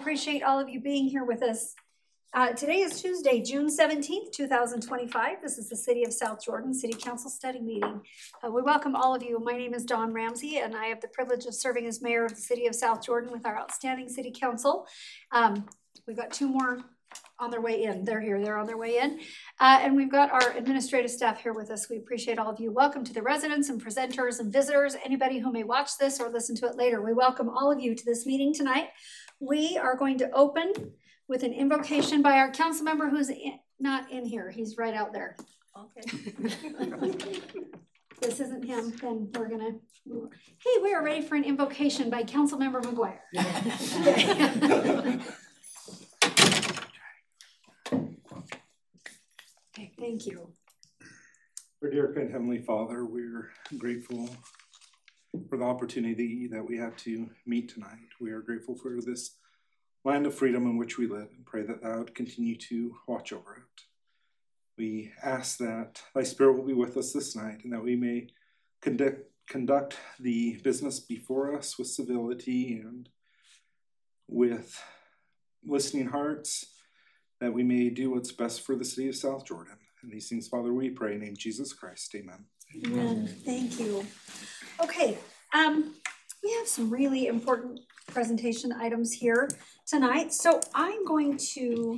appreciate all of you being here with us. Today is Tuesday, June 17th, 2025. This is the City of South Jordan City Council Study Meeting. We welcome all of you. My name is Dawn Ramsey, and I have the privilege of serving as mayor of the City of South Jordan with our outstanding City Council. We've got two more on their way in. They're here, they're on their way in. And we've got our administrative staff here with us. We appreciate all of you. Welcome to the residents and presenters and visitors, anybody who may watch this or listen to it later. We welcome all of you to this meeting tonight. We are going to open with an invocation by our council member who's not in here. He's right out there. Okay. This isn't him, then we're gonna, hey, we are ready for an invocation by Council Member McGuire. Okay, thank you. Our dear kind Heavenly Father, we're grateful for the opportunity that we have to meet tonight. We are grateful for this land of freedom in which we live and pray that Thou would continue to watch over it. We ask that Thy Spirit will be with us this night and that we may conduct the business before us with civility and with listening hearts, that we may do what's best for the city of South Jordan. And these things, Father, we pray in the name of Jesus Christ. Amen. Amen. Thank you. Okay, we have some really important presentation items here tonight. So I'm going to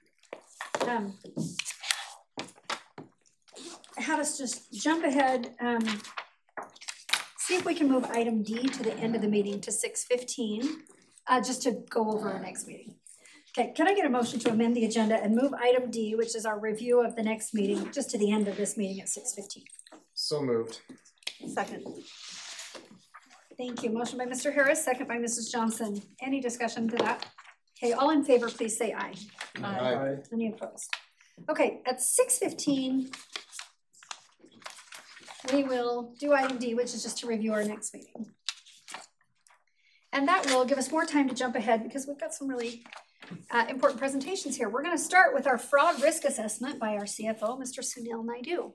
have us just jump ahead, see if we can move item D to the end of the meeting to 6:15, just to go over our next meeting. Okay, can I get a motion to amend the agenda and move item D, which is our review of the next meeting, just to the end of this meeting at 6:15? So moved. Second. Thank you. Motion by Mr. Harris, second by Mrs. Johnson. Any discussion to that? Okay, all in favor, please say aye. Aye. Any opposed? Okay, at 6:15, we will do item D, which is just to review our next meeting. And that will give us more time to jump ahead because we've got some really important presentations here. We're going to start with our fraud risk assessment by our CFO, Mr. Sunil Naidu.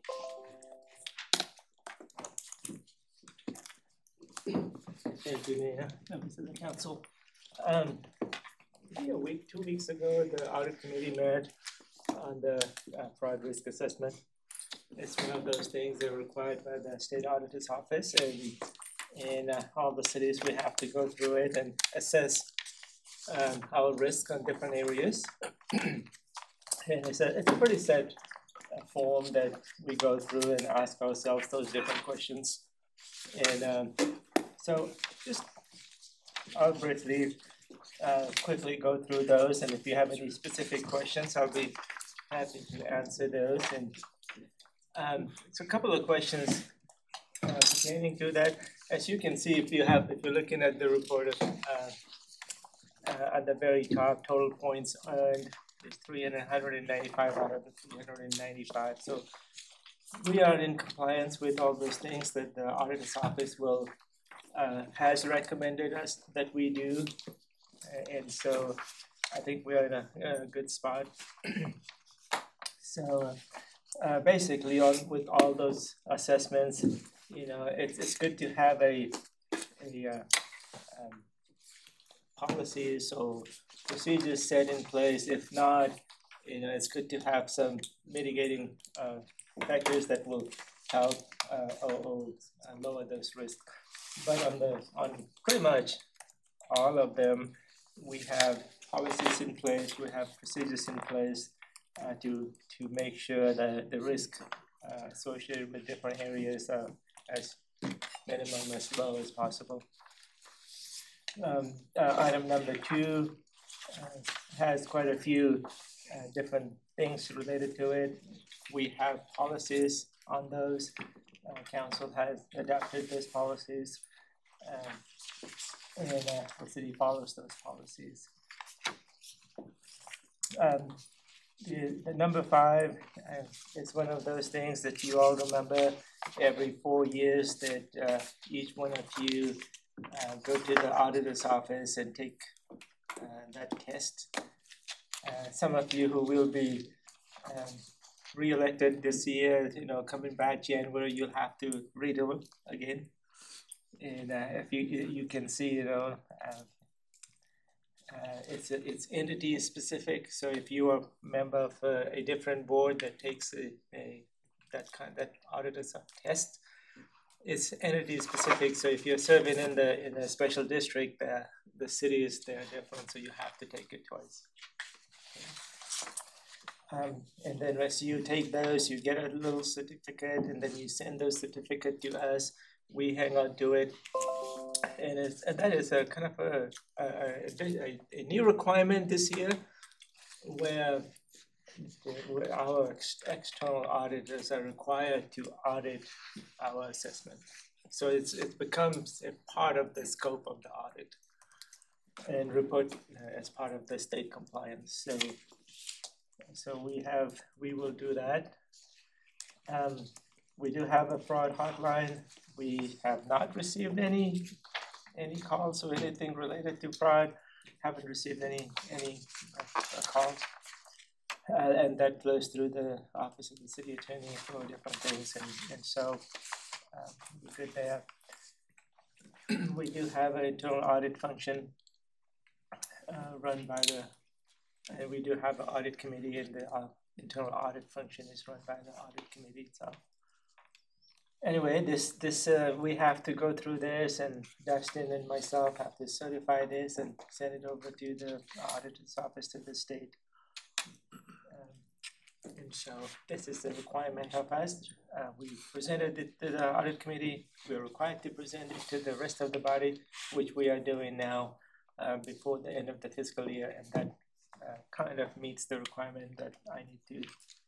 Thank you, Mayor, members of the council. Maybe a week, 2 weeks ago, the audit committee met on the fraud risk assessment. It's one of those things that are required by the state auditor's office, and in all the cities we have to go through it and assess our risk on different areas. And it's a pretty set form that we go through and ask ourselves those different questions. And so just I'll briefly quickly go through those, and if you have any specific questions, I'll be happy to answer those. And so a couple of questions pertaining to that. As you can see, if you're looking at the report of at the very top, total points earned is 395 out of the 395. So we are in compliance with all those things that the auditor's office has recommended us that we do, and so I think we are in a good spot. So basically, with all those assessments, it's good to have a policies or procedures set in place. If not, it's good to have some mitigating factors that will help or lower those risks. But on pretty much all of them, we have policies in place, we have procedures in place to make sure that the risk associated with different areas are as minimum, as low as possible. Item number 2 has quite a few different things related to it. We have policies on those. Council has adopted those policies, and the city follows those policies. The number 5 is one of those things that you all remember every 4 years that each one of you go to the auditor's office and take that test. Some of you who will be re-elected this year, coming back January, you'll have to redo it again. And if you can see, It's entity specific, so if you are a member of a different board that takes that auditor's test, it's entity specific. So if you're serving in a special district, the city is there different, so you have to take it twice. And then as you take those, you get a little certificate, and then you send those certificate to us. We hang on to it, and that is a kind of a new requirement this year, where our external auditors are required to audit our assessment. So it becomes a part of the scope of the audit and report as part of the state compliance. So we will do that. We do have a fraud hotline. We have not received any calls or anything related to fraud. Haven't received any calls. And that flows through the office of the city attorney for different things, and so we're good there. We do have an internal audit function run by we do have an audit committee, and the internal audit function is run by the audit committee itself. Anyway, this we have to go through this, and Dustin and myself have to certify this and send it over to the auditor's office to the state. And so this is the requirement of us. We presented it to the audit committee. We're required to present it to the rest of the body, which we are doing now before the end of the fiscal year, and that kind of meets the requirement that I need to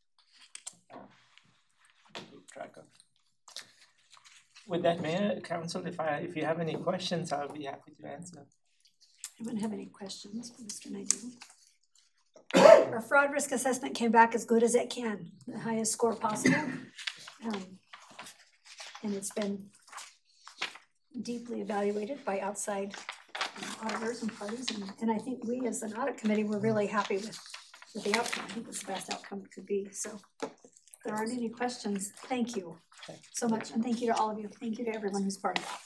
keep track of. With that, Mayor, Council, if you have any questions, I'll be happy to answer. Anyone have any questions for Mr. Naidoo? Our fraud risk assessment came back as good as it can, the highest score possible. And it's been deeply evaluated by outside auditors and parties. And I think we as an audit committee were really happy with the outcome. I think it's the best outcome it could be. So if there aren't any questions, thank you so much. And thank you to all of you. Thank you to everyone who's part of that.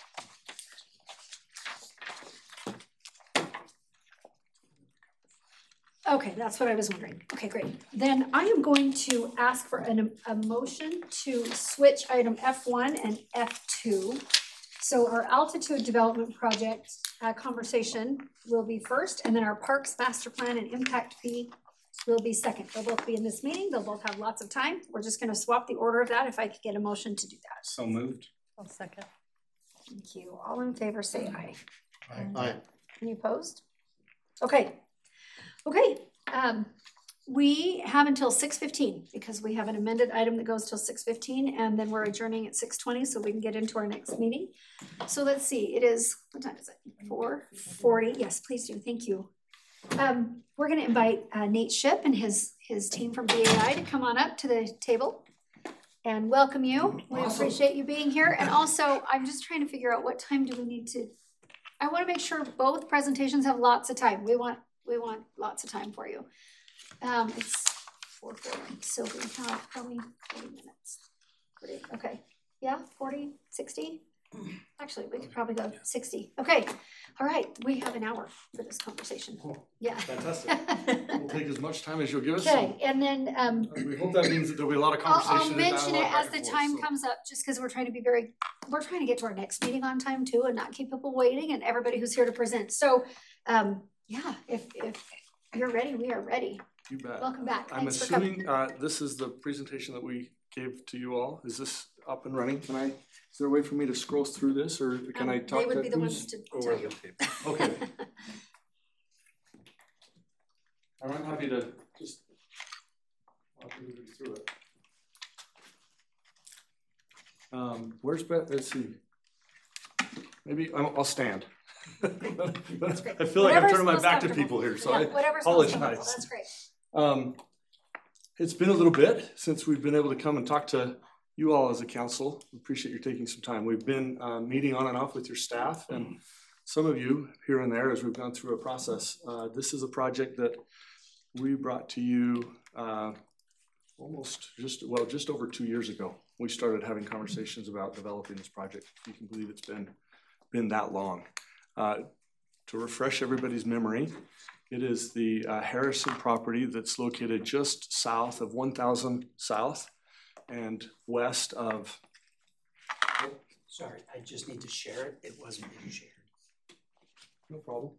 Okay, that's what I was wondering. Okay, great. Then I am going to ask for a motion to switch item F1 and F2. So our altitude development project conversation will be first, and then our parks master plan and impact fee will be second. They'll both be in this meeting. They'll both have lots of time. We're just going to swap the order of that if I could get a motion to do that. So moved. I'll second. Thank you. All in favor say aye. Aye. Any opposed? Okay. Okay. We have until 6:15 because we have an amended item that goes till 6:15, and then we're adjourning at 6:20 so we can get into our next meeting. So let's see, it is, what time is it? 4:40. Yes, please do. Thank you. We're going to invite Nate Shipp and his team from BAI to come on up to the table and welcome you. We appreciate you being here. And also, I'm just trying to figure out what time do we need to, I want to make sure both presentations have lots of time. We want lots of time for you. It's 4:40, so we have probably 40 minutes. Great, okay. Yeah, 40, 60? Actually, we could probably go 60. Okay, all right, we have an hour for this conversation. Cool. Yeah. Fantastic. We'll take as much time as you'll give us. Okay, and then We hope that means that there'll be a lot of conversation. I'll mention it as the time comes up, just because we're trying to be we're trying to get to our next meeting on time too, and not keep people waiting, and everybody who's here to present. So, yeah, if you're ready, we are ready. You bet. Welcome back. I'm Thanks for coming. assuming this is the presentation that we gave to you all. Is this up and running? Is there a way for me to scroll through this, or can I talk They would to be the who's- ones to Over tell the you. tape. Okay. I'm happy to just walk you through it. Where's Beth? Let's see. Maybe I'll stand. That's great. I feel like I'm Whatever's turning my most back to comfortable. people here, so Yeah, I whatever's most comfortable. apologize. That's great. It's been a little bit since we've been able to come and talk to you all as a council. We appreciate you taking some time. We've been meeting on and off with your staff and some of you here and there as we've gone through a process. This is a project that we brought to you just over 2 years ago. We started having conversations about developing this project. If you can believe it's been that long. to refresh everybody's memory, it is the Harrison property that's located just south of 1000 South and west of. Sorry, I just need to share it. It wasn't being shared. No problem.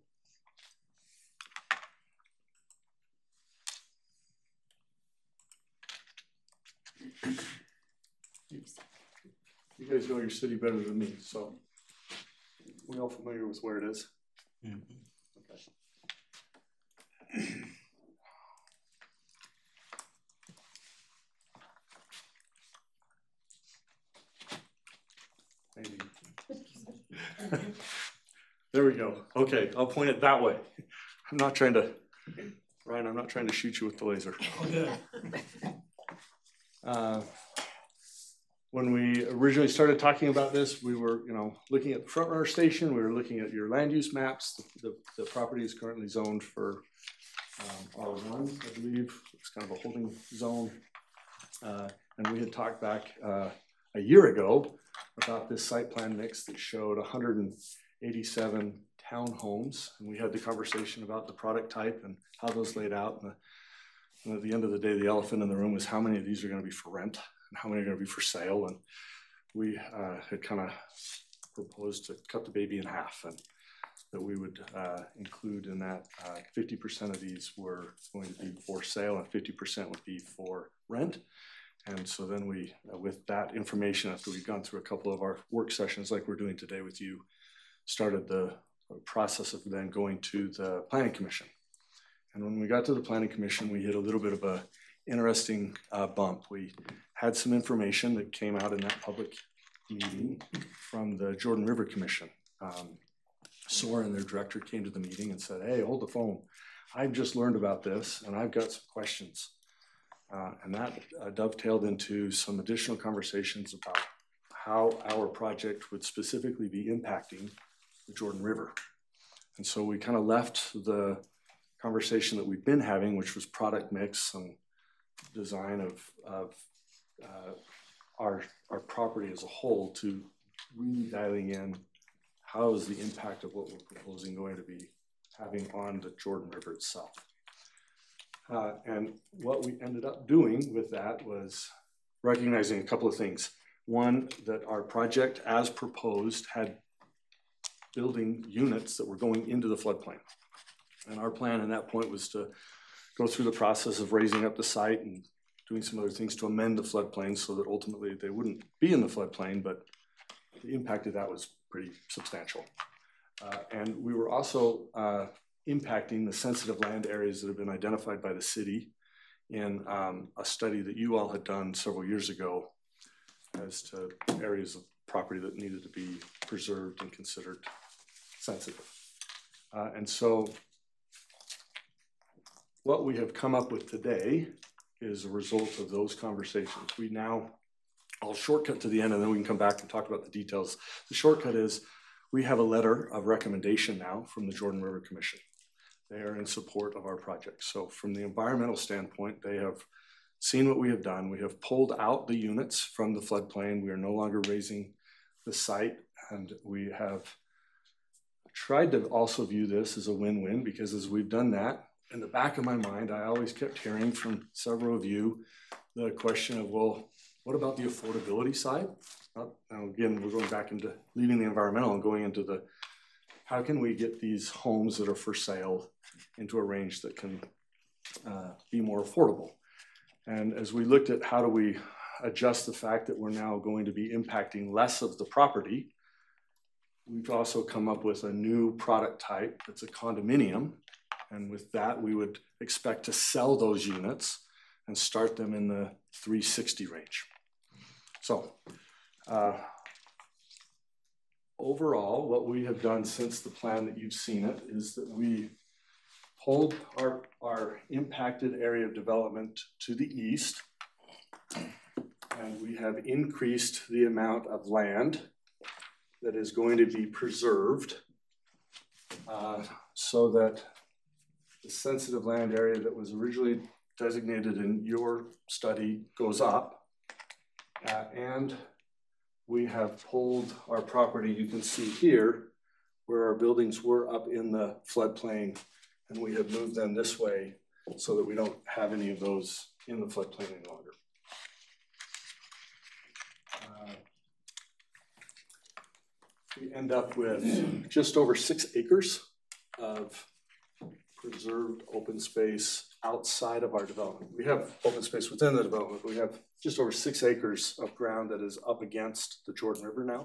You guys know your city better than me, so we're all familiar with where it is. Mm-hmm. Okay. Maybe. There we go. Okay, I'll point it that way. I'm not trying to, Ryan, I'm not trying to shoot you with the laser. When we originally started talking about this, we were, looking at the front runner station. We were looking at your land use maps. The property is currently zoned for R1, I believe. It's kind of a holding zone. And we had talked back a year ago about this site plan mix that showed 187 townhomes. And we had the conversation about the product type and how those laid out. And at the end of the day, the elephant in the room was how many of these are going to be for rent and how many are going to be for sale. And we had kind of proposed to cut the baby in half, and that we would include in that 50% of these were going to be for sale and 50% would be for rent. And so then we, with that information, after we've gone through a couple of our work sessions like we're doing today with you, started the process of then going to the Planning Commission. And when we got to the Planning Commission, we hit a little bit of a interesting bump. We had some information that came out in that public meeting from the Jordan River Commission. Soren, their director, came to the meeting and said, "Hey, hold the phone. I've just learned about this and I've got some questions." And that dovetailed into some additional conversations about how our project would specifically be impacting the Jordan River. And so we kind of left the conversation that we've been having, which was product mix and design of our property as a whole, to really dialing in how is the impact of what we're proposing going to be having on the Jordan River itself. And what we ended up doing with that was recognizing a couple of things. One, that our project as proposed had building units that were going into the floodplain. And our plan at that point was to go through the process of raising up the site and doing some other things to amend the floodplain so that ultimately they wouldn't be in the floodplain, but the impact of that was pretty substantial. And we were also impacting the sensitive land areas that have been identified by the city in a study that you all had done several years ago as to areas of property that needed to be preserved and considered sensitive. And so what we have come up with today is a result of those conversations. We now, I'll shortcut to the end and then we can come back and talk about the details. The shortcut is we have a letter of recommendation now from the Jordan River Commission. They are in support of our project. So from the environmental standpoint, they have seen what we have done. We have pulled out the units from the floodplain. We are no longer raising the site, and we have tried to also view this as a win-win, because as we've done that, in the back of my mind, I always kept hearing from several of you the question of, well, what about the affordability side? Now again, we're going back into leaving the environmental and going into the, how can we get these homes that are for sale into a range that can be more affordable? And as we looked at how do we adjust the fact that we're now going to be impacting less of the property, we've also come up with a new product type that's a condominium. And with that, we would expect to sell those units and start them in the 360 range. So overall, what we have done since the plan that you've seen it is that we pulled our impacted area of development to the east, and we have increased the amount of land that is going to be preserved so that the sensitive land area that was originally designated in your study goes up. And we have pulled our property, you can see here, where our buildings were up in the floodplain, and we have moved them this way so that we don't have any of those in the floodplain any longer. We end up with just over 6 acres of preserved open space outside of our development. We have open space within the development, but we have just over 6 acres of ground that is up against the Jordan River now.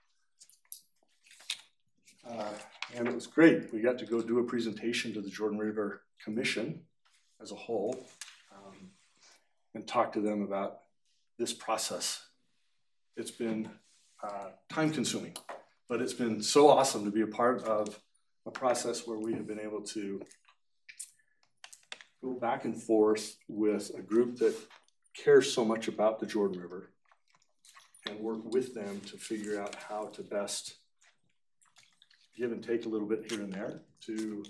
And it was great. We got to go do a presentation to the Jordan River Commission as a whole, and talk to them about this process. It's been time consuming, but it's been so awesome to be a part of a process where we have been able to go back and forth with a group that cares so much about the Jordan River and work with them to figure out how to best give and take a little bit here and there to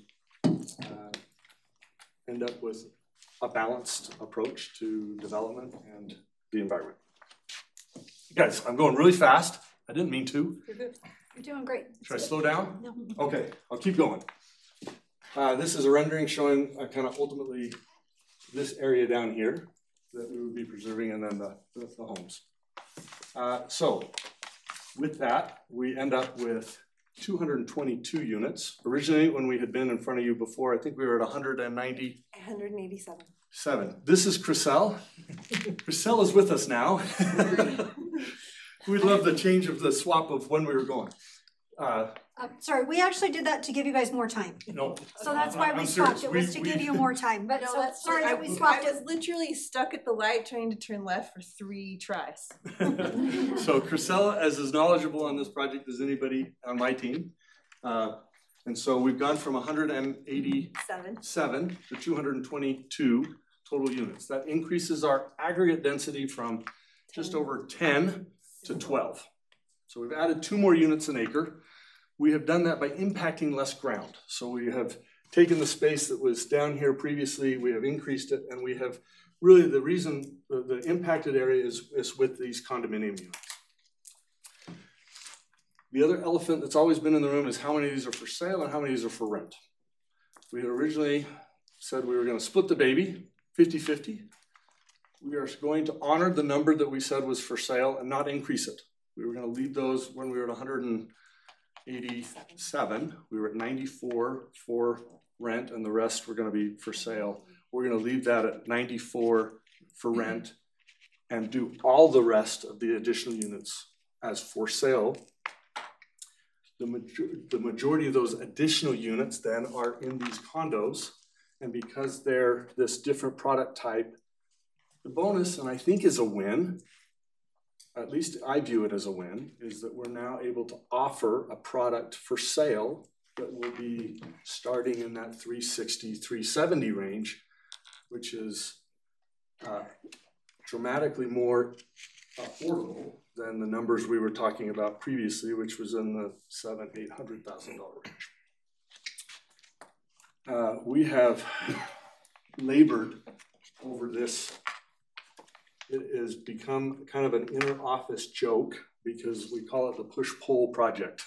end up with a balanced approach to development and the environment. Guys, I'm going really fast. I didn't mean to. You're good. You're doing great. Should I slow down? No. Okay, I'll keep going. This is a rendering showing kind of ultimately this area down here that we would be preserving, and then the homes. So with that, we end up with 222 units. Originally, when we had been in front of you before, I think we were at 187. This is Chriselle. Chriselle is with us now. We love the change of the swap of when we were going. Sorry, we actually did that to give you guys more time. No. So that's why we I'm swapped. serious. It was to give you more time, but No, so that's sorry that we I swapped it. was literally stuck at the light trying to turn left for 3 tries. So Chriselle is as knowledgeable on this project as anybody on my team. And so we've gone from 187 to 222 total units. That increases our aggregate density from just over 10 to 12. So we've added 2 more units an acre. We have done that by impacting less ground. So we have taken the space that was down here previously, we have increased it, and we have really the reason the impacted area is with these condominium units. The other elephant that's always been in the room is how many of these are for sale and how many of these are for rent. We had originally said we were going to split the baby 50-50. We are going to honor the number that we said was for sale and not increase it. We were going to leave those when we were at 187. We were at 94 for rent, and the rest were going to be for sale. We're going to leave that at 94 for rent and do all the rest of the additional units as for sale. The majority of those additional units then are in these condos, and because they're this different product type, the bonus, and I think is a win, at least I view it as a win, is that we're now able to offer a product for sale that will be starting in that 360, 370 range, which is dramatically more affordable than the numbers we were talking about previously, which was in the $700,000-800,000 range. We have labored over this. It has become kind of an inner office joke because we call it the push-pull project.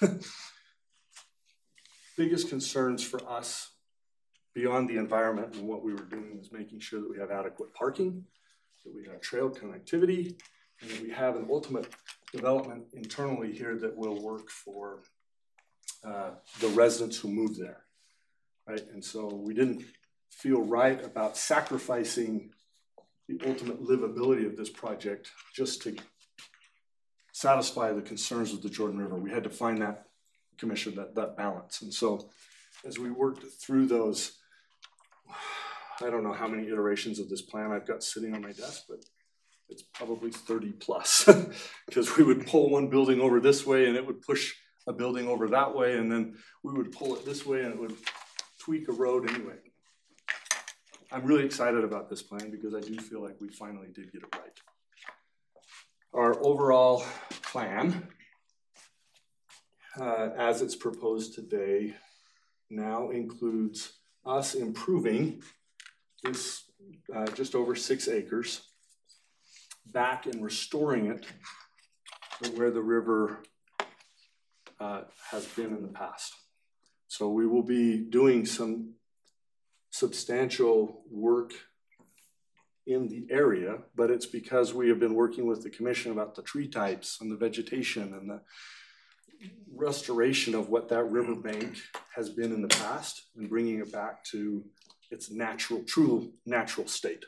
Biggest concerns for us beyond the environment and what we were doing is making sure that we have adequate parking, that we have trail connectivity, and that we have an ultimate development internally here that will work for the residents who move there, right? And so we didn't feel right about sacrificing the ultimate livability of this project just to satisfy the concerns of the Jordan River. We had to find that commission, that balance. And so as we worked through those, I don't know how many iterations of this plan I've got sitting on my desk, but it's probably 30 plus because we would pull one building over this way and it would push a building over that way, and then we would pull it this way and it would tweak a road anyway. I'm really excited about this plan because I do feel like we finally did get it right. Our overall plan, as it's proposed today, now includes us improving this just over 6 acres back and restoring it to where the river has been in the past. So we will be doing some substantial work in the area, but it's because we have been working with the commission about the tree types and the vegetation and the restoration of what that riverbank has been in the past and bringing it back to its true natural state.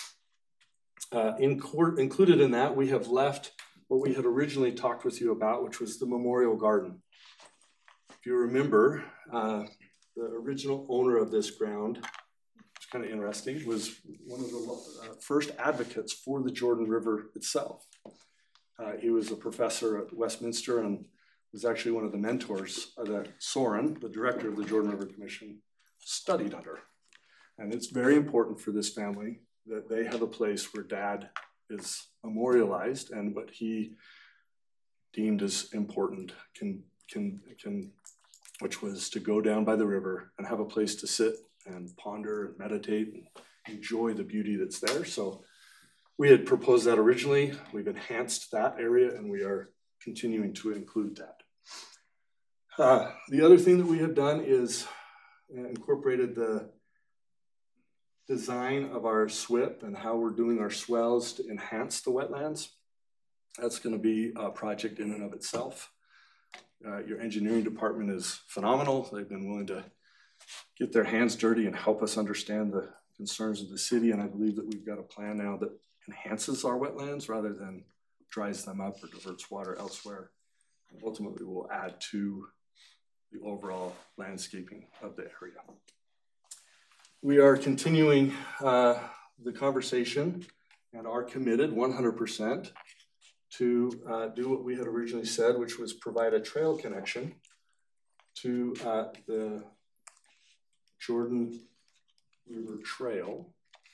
Included in that, we have left what we had originally talked with you about, which was the memorial garden. If you remember, the original owner of this ground, it's kind of interesting, was one of the first advocates for the Jordan River itself. He was a professor at Westminster and was actually one of the mentors that Soren, the director of the Jordan River Commission, studied under. And it's very important for this family that they have a place where Dad is memorialized, and what he deemed as important which was to go down by the river and have a place to sit and ponder and meditate and enjoy the beauty that's there. So we had proposed that originally. We've enhanced that area, and we are continuing to include that. The other thing that we have done is incorporated the design of our SWIP and how we're doing our swells to enhance the wetlands. That's going to be a project in and of itself. Your engineering department is phenomenal. They've been willing to get their hands dirty and help us understand the concerns of the city, and I believe that we've got a plan now that enhances our wetlands rather than dries them up or diverts water elsewhere. And ultimately will add to the overall landscaping of the area. We are continuing the conversation and are committed 100% to do what we had originally said, which was provide a trail connection to the Jordan River Trail.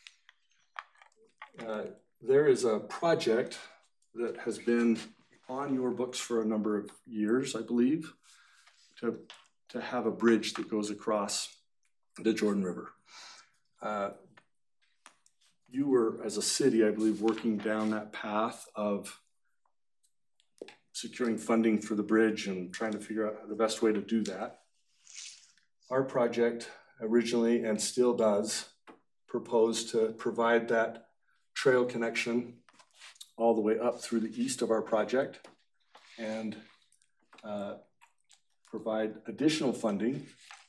There is a project that has been on your books for a number of years, I believe, to have a bridge that goes across the Jordan River. You were, as a city, I believe, working down that path of securing funding for the bridge and trying to figure out the best way to do that. Our project originally, and still does, propose to provide that trail connection all the way up through the east of our project and provide additional funding,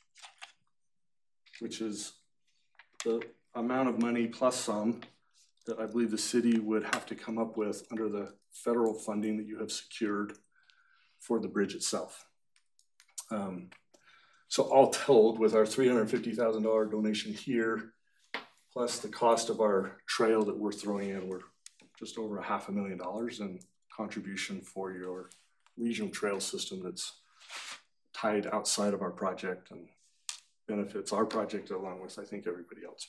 which is the amount of money plus some that I believe the city would have to come up with under the federal funding that you have secured for the bridge itself. So all told, with our $350,000 donation here, plus the cost of our trail that we're throwing in, we're just over $500,000 in contribution for your regional trail system that's tied outside of our project and benefits our project along with, I think, everybody else.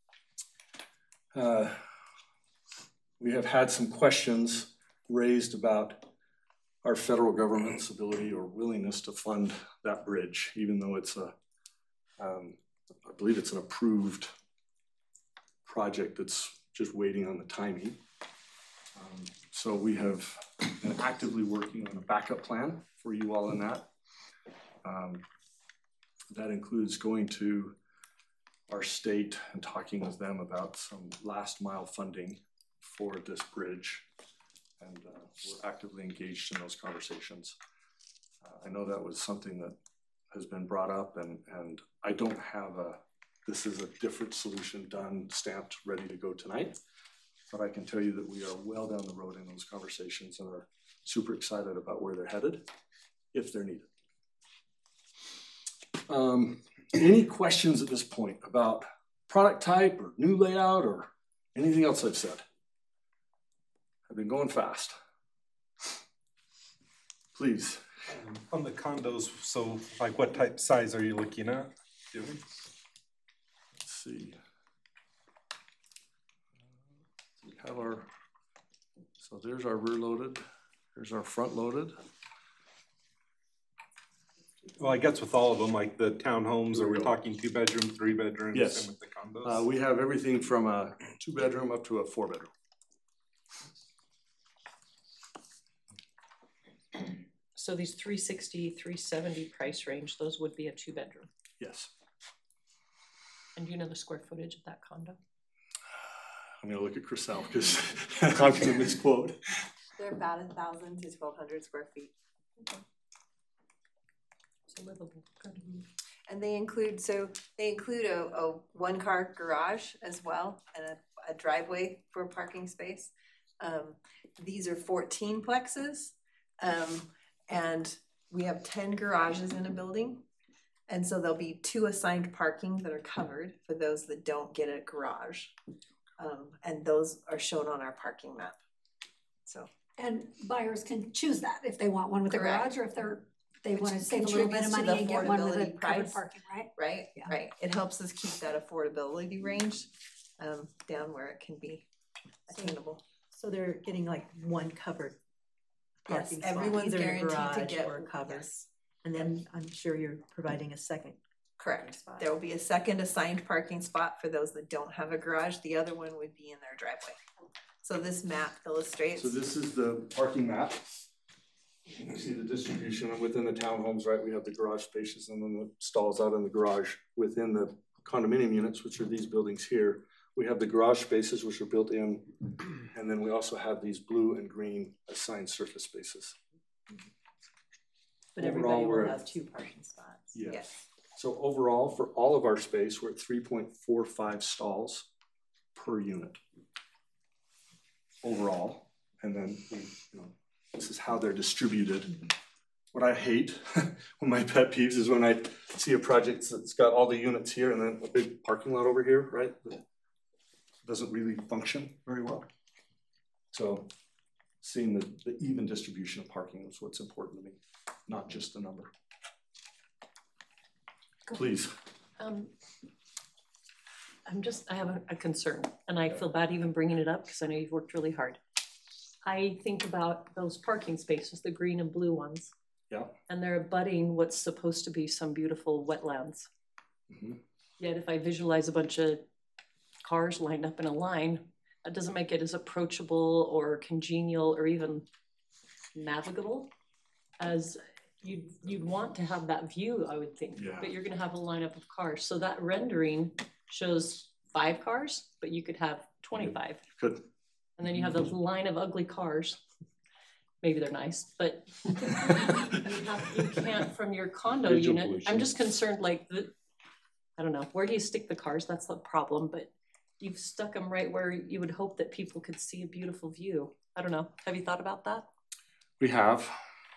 We have had some questions raised about our federal government's ability or willingness to fund that bridge, even though it's I believe it's an approved project that's just waiting on the timing. So we have been actively working on a backup plan for you all in that. That includes going to our state and talking with them about some last mile funding for this bridge. And we're actively engaged in those conversations. I know that was something that has been brought up, and I don't have this is a different solution done, stamped, ready to go tonight. But I can tell you that we are well down the road in those conversations and are super excited about where they're headed, if they're needed. Any questions at this point about product type or new layout or anything else I've said? I've been going fast. Please. On the condos, so like what type size are you looking at doing? Let's see. We have our, so there's our rear loaded, there's our front loaded. Well, I guess with all of them, like the townhomes, are we talking 2 bedroom, 3 bedrooms? Yes. And with the condos? We have everything from a 2-bedroom up to a 4-bedroom. So these 360, 370 price range, those would be a 2-bedroom. Yes. And do you know the square footage of that condo? I'm gonna look at Chriselle because I'm gonna misquote. They're about 1,000 to 1,200 square feet. So livable, good. And they include a 1-car garage as well and a driveway for a parking space. These are 14 plexes. And we have 10 garages in a building. And so there'll be 2 assigned parking that are covered for those that don't get a garage. And those are shown on our parking map. So. And buyers can choose that if they want one with a Correct. garage or if they Which want to save a little bit of contributes to money the and get one with a affordability covered price. parking, right? Right, Yeah. right. It helps us keep that affordability range down where it can be attainable. So they're getting like 1 covered Yes, parking spot, everyone's either in a guaranteed to garage get or covered. yes. And then I'm sure you're providing a second. Correct. spot. There will be a second assigned parking spot for those that don't have a garage. The other one would be in their driveway. So this map illustrates. So this is the parking map. You can see the distribution within the townhomes, right? We have the garage spaces and then the stalls out in the garage. Within the condominium units, which are these buildings here, we have the garage spaces which are built in, and then we also have these blue and green assigned surface spaces. But Overall, everybody we're will at- have 2 parking spots. Yes. So overall, for all of our space, we're at 3.45 stalls per unit. Overall, and then this is how they're distributed. What I hate, one of my pet peeves is when I see a project that's got all the units here and then a big parking lot over here, right? That doesn't really function very well. So seeing the even distribution of parking is what's important to me, not just the number. Please. I have a concern, and I feel bad even bringing it up because I know you've worked really hard. I think about those parking spaces, the green and blue ones. Yeah. And they're abutting what's supposed to be some beautiful wetlands. Mhm. Yet if I visualize a bunch of cars lined up in a line, that doesn't make it as approachable or congenial or even navigable as you'd want to have that view, I would think. Yeah. But you're gonna have a lineup of cars. So that rendering shows 5 cars, but you could have 25. Good. And then you have this line of ugly cars. Maybe they're nice, but you can't from your condo Visual unit. pollution. I'm just concerned, like, I don't know, where do you stick the cars? That's the problem, but you've stuck them right where you would hope that people could see a beautiful view. I don't know. Have you thought about that? We have,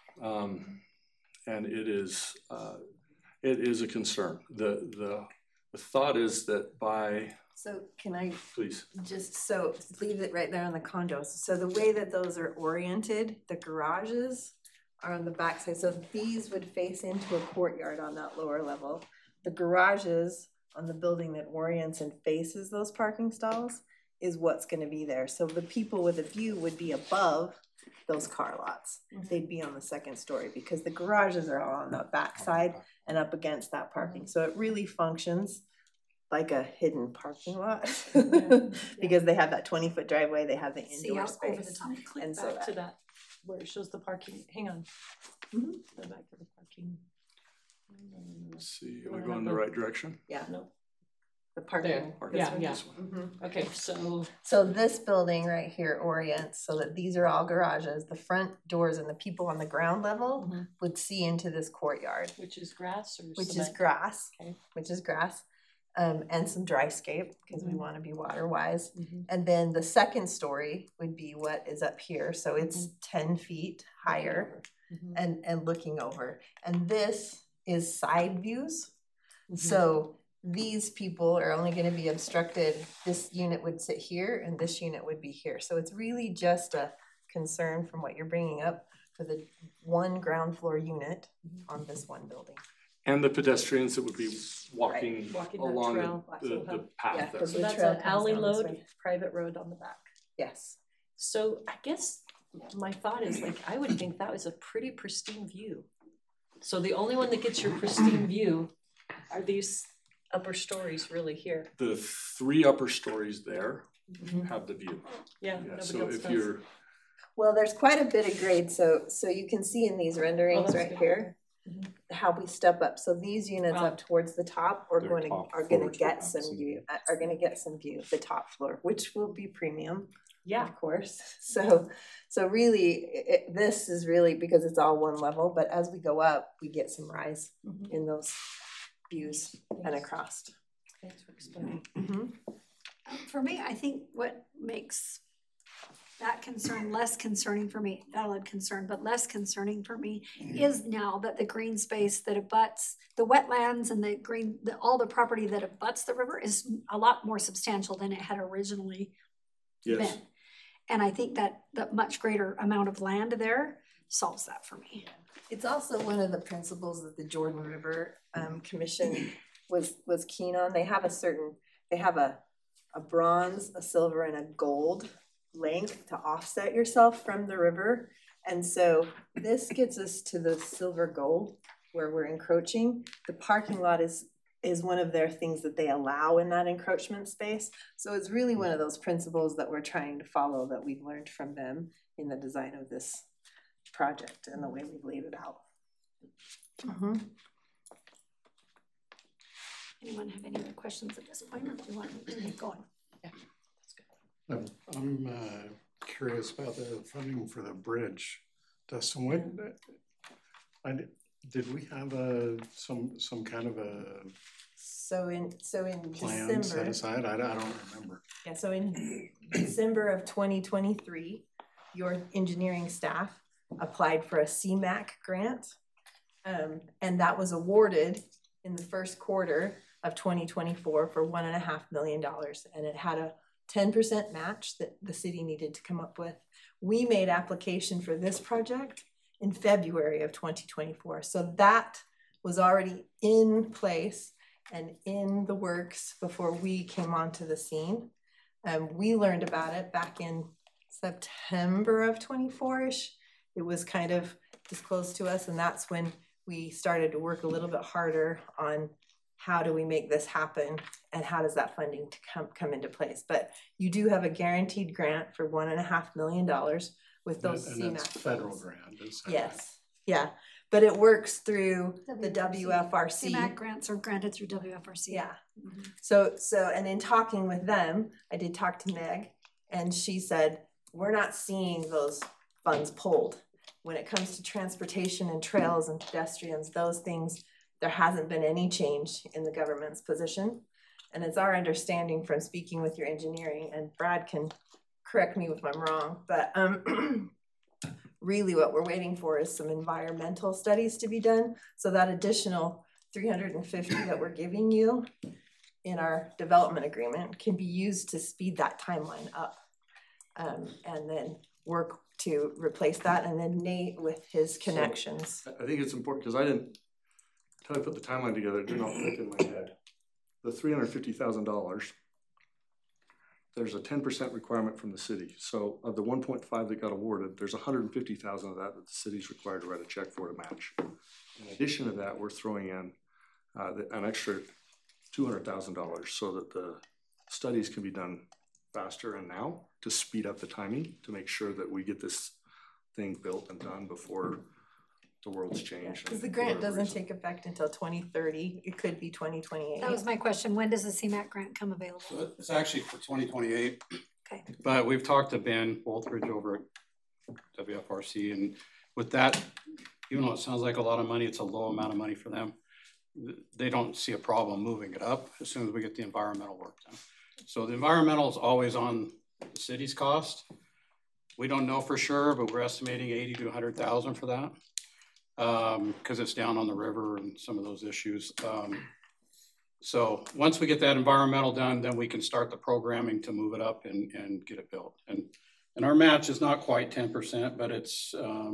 and it is a concern. The thought is that by, So can I please, just leave it right there on the condos. So the way that those are oriented, the garages are on the back side. So these would face into a courtyard on that lower level. The garages on the building that orients and faces those parking stalls is what's gonna be there. So the people with a view would be above those car lots. They'd be on the second story because the garages are all on the back side and up against that parking. So it really functions like a hidden parking lot because they have that 20-foot driveway, they have the See indoor out over the space. top. Click And so back to that, where it shows the parking. Hang on. Mhm. Go back to the parking. let's see, are Wanna we going have the the- right direction? Yeah, No, the parking. there. Parking Yeah, lot, yeah. this one. Mhm. Okay, so So this building right here orients so that these are all garages. The front doors and the people on the ground level Mhm. would see into this courtyard, which is grass or which is cement? grass, Okay. which is grass, and some dry scape because we Mhm. want to be water wise. Mhm. And then the second story would be what is up here. So it's Mm-hmm. 10 feet higher Mhm. and looking over. And this is side views. Mhm. So these people are only gonna be obstructed, this unit would sit here and this unit would be here. So it's really just a concern from what you're bringing up for the one ground floor unit on this one building. And the pedestrians that would be walking Walking that along trail. the path Yeah, there. 'cause So the that's trail an comes alley down this load, way. private road on the back. Yes. So I guess my thought is like, I would think that was a pretty pristine view. So the only one that gets your pristine view are these upper stories really here. The 3 upper stories there Mhm. have the view. Yeah, Yeah, nobody so else if does. you're Well, there's quite a bit of grade, so you can see in these renderings that's right good. here, how we step up. So these units Wow. up towards the top are They're going to, top are gonna floors get without some some view, are gonna get some view of the top floor, which will be premium, Yeah, of course. So really, this is really because it's all one level, but as we go up, we get some rise in those views and across. thanks for explaining. For me, I think what makes that concern less concerning for me, valid concern, but less concerning for me is now that the green space that abuts, the wetlands and the green, all the property that abuts the river is a lot more substantial than it had originally Yes. been. And I think that the much greater amount of land there solves that for me. It's also one of the principles that the Jordan River Commission was keen on. They have a bronze, a silver, and a gold length to offset yourself from the river. And so this gets us to the silver gold where we're encroaching. The parking lot is one of their things that they allow in that encroachment space. So it's really one of those principles that we're trying to follow that we've learned from them in the design of this project and the way we've laid it out. Anyone have any other questions at this point, or do you want me to keep going? I'm curious about the funding for the bridge. Dustin, did we have some kind of a So in plan set December, aside? I don't remember. yeah, so in December of 2023, your engineering staff applied for a CMAQ grant. And that was awarded in the first quarter of 2024 for $1.5 million. And it had a 10% match that the city needed to come up with. We made application for this project in February of 2024. So that was already in place and in the works before we came onto the scene. We learned about it back in September of 24-ish. It was kind of disclosed to us, and that's when we started to work a little bit harder on how do we make this happen and how does that funding to come into place. But you do have a guaranteed grant for $1.5 million with those And that's CMAQ federal funds. grant, is that Yes, yeah, but it works through the WFRC. CMAQ grants are granted through WFRC. Yeah. So, and in talking with them, I did talk to Meg, and she said, we're not seeing those funds pulled. When it comes to transportation and trails and pedestrians, those things, there hasn't been any change in the government's position. And it's our understanding from speaking with your engineering, and Brad can correct me if I'm wrong, but really what we're waiting for is some environmental studies to be done. So that additional 350 that we're giving you in our development agreement can be used to speed that timeline up. And then work to replace that, and then Nate with his connections. I think it's important, because until I put the timeline together, it did not click in my head. The $350,000, there's a 10% requirement from the city. So of the 1.5 that got awarded, there's 150,000 of that the city's required to write a check for to match. In addition to that, we're throwing in an extra $200,000 so that the studies can be done faster and now to speed up the timing, to make sure that we get this thing built and done before the world's changed. Because the grant doesn't take effect until 2030, it could be 2028. That was my question. When does the CMAQ grant come available? So it's actually for 2028. Okay. But we've talked to Ben Wolfridge over at WFRC, and with that, even though it sounds like a lot of money, it's a low amount of money for them. They don't see a problem moving it up as soon as we get the environmental work done. So the environmental is always on the city's cost. We don't know for sure, but we're estimating 80 to 100,000 for that. Because it's down on the river and some of those issues. So once we get that environmental done, then we can start the programming to move it up and get it built. And our match is not quite 10%, but it's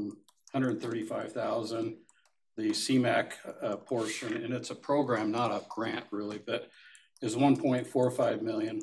135,000, the CMAQ portion, and it's a program, not a grant really, but is 1.45 million.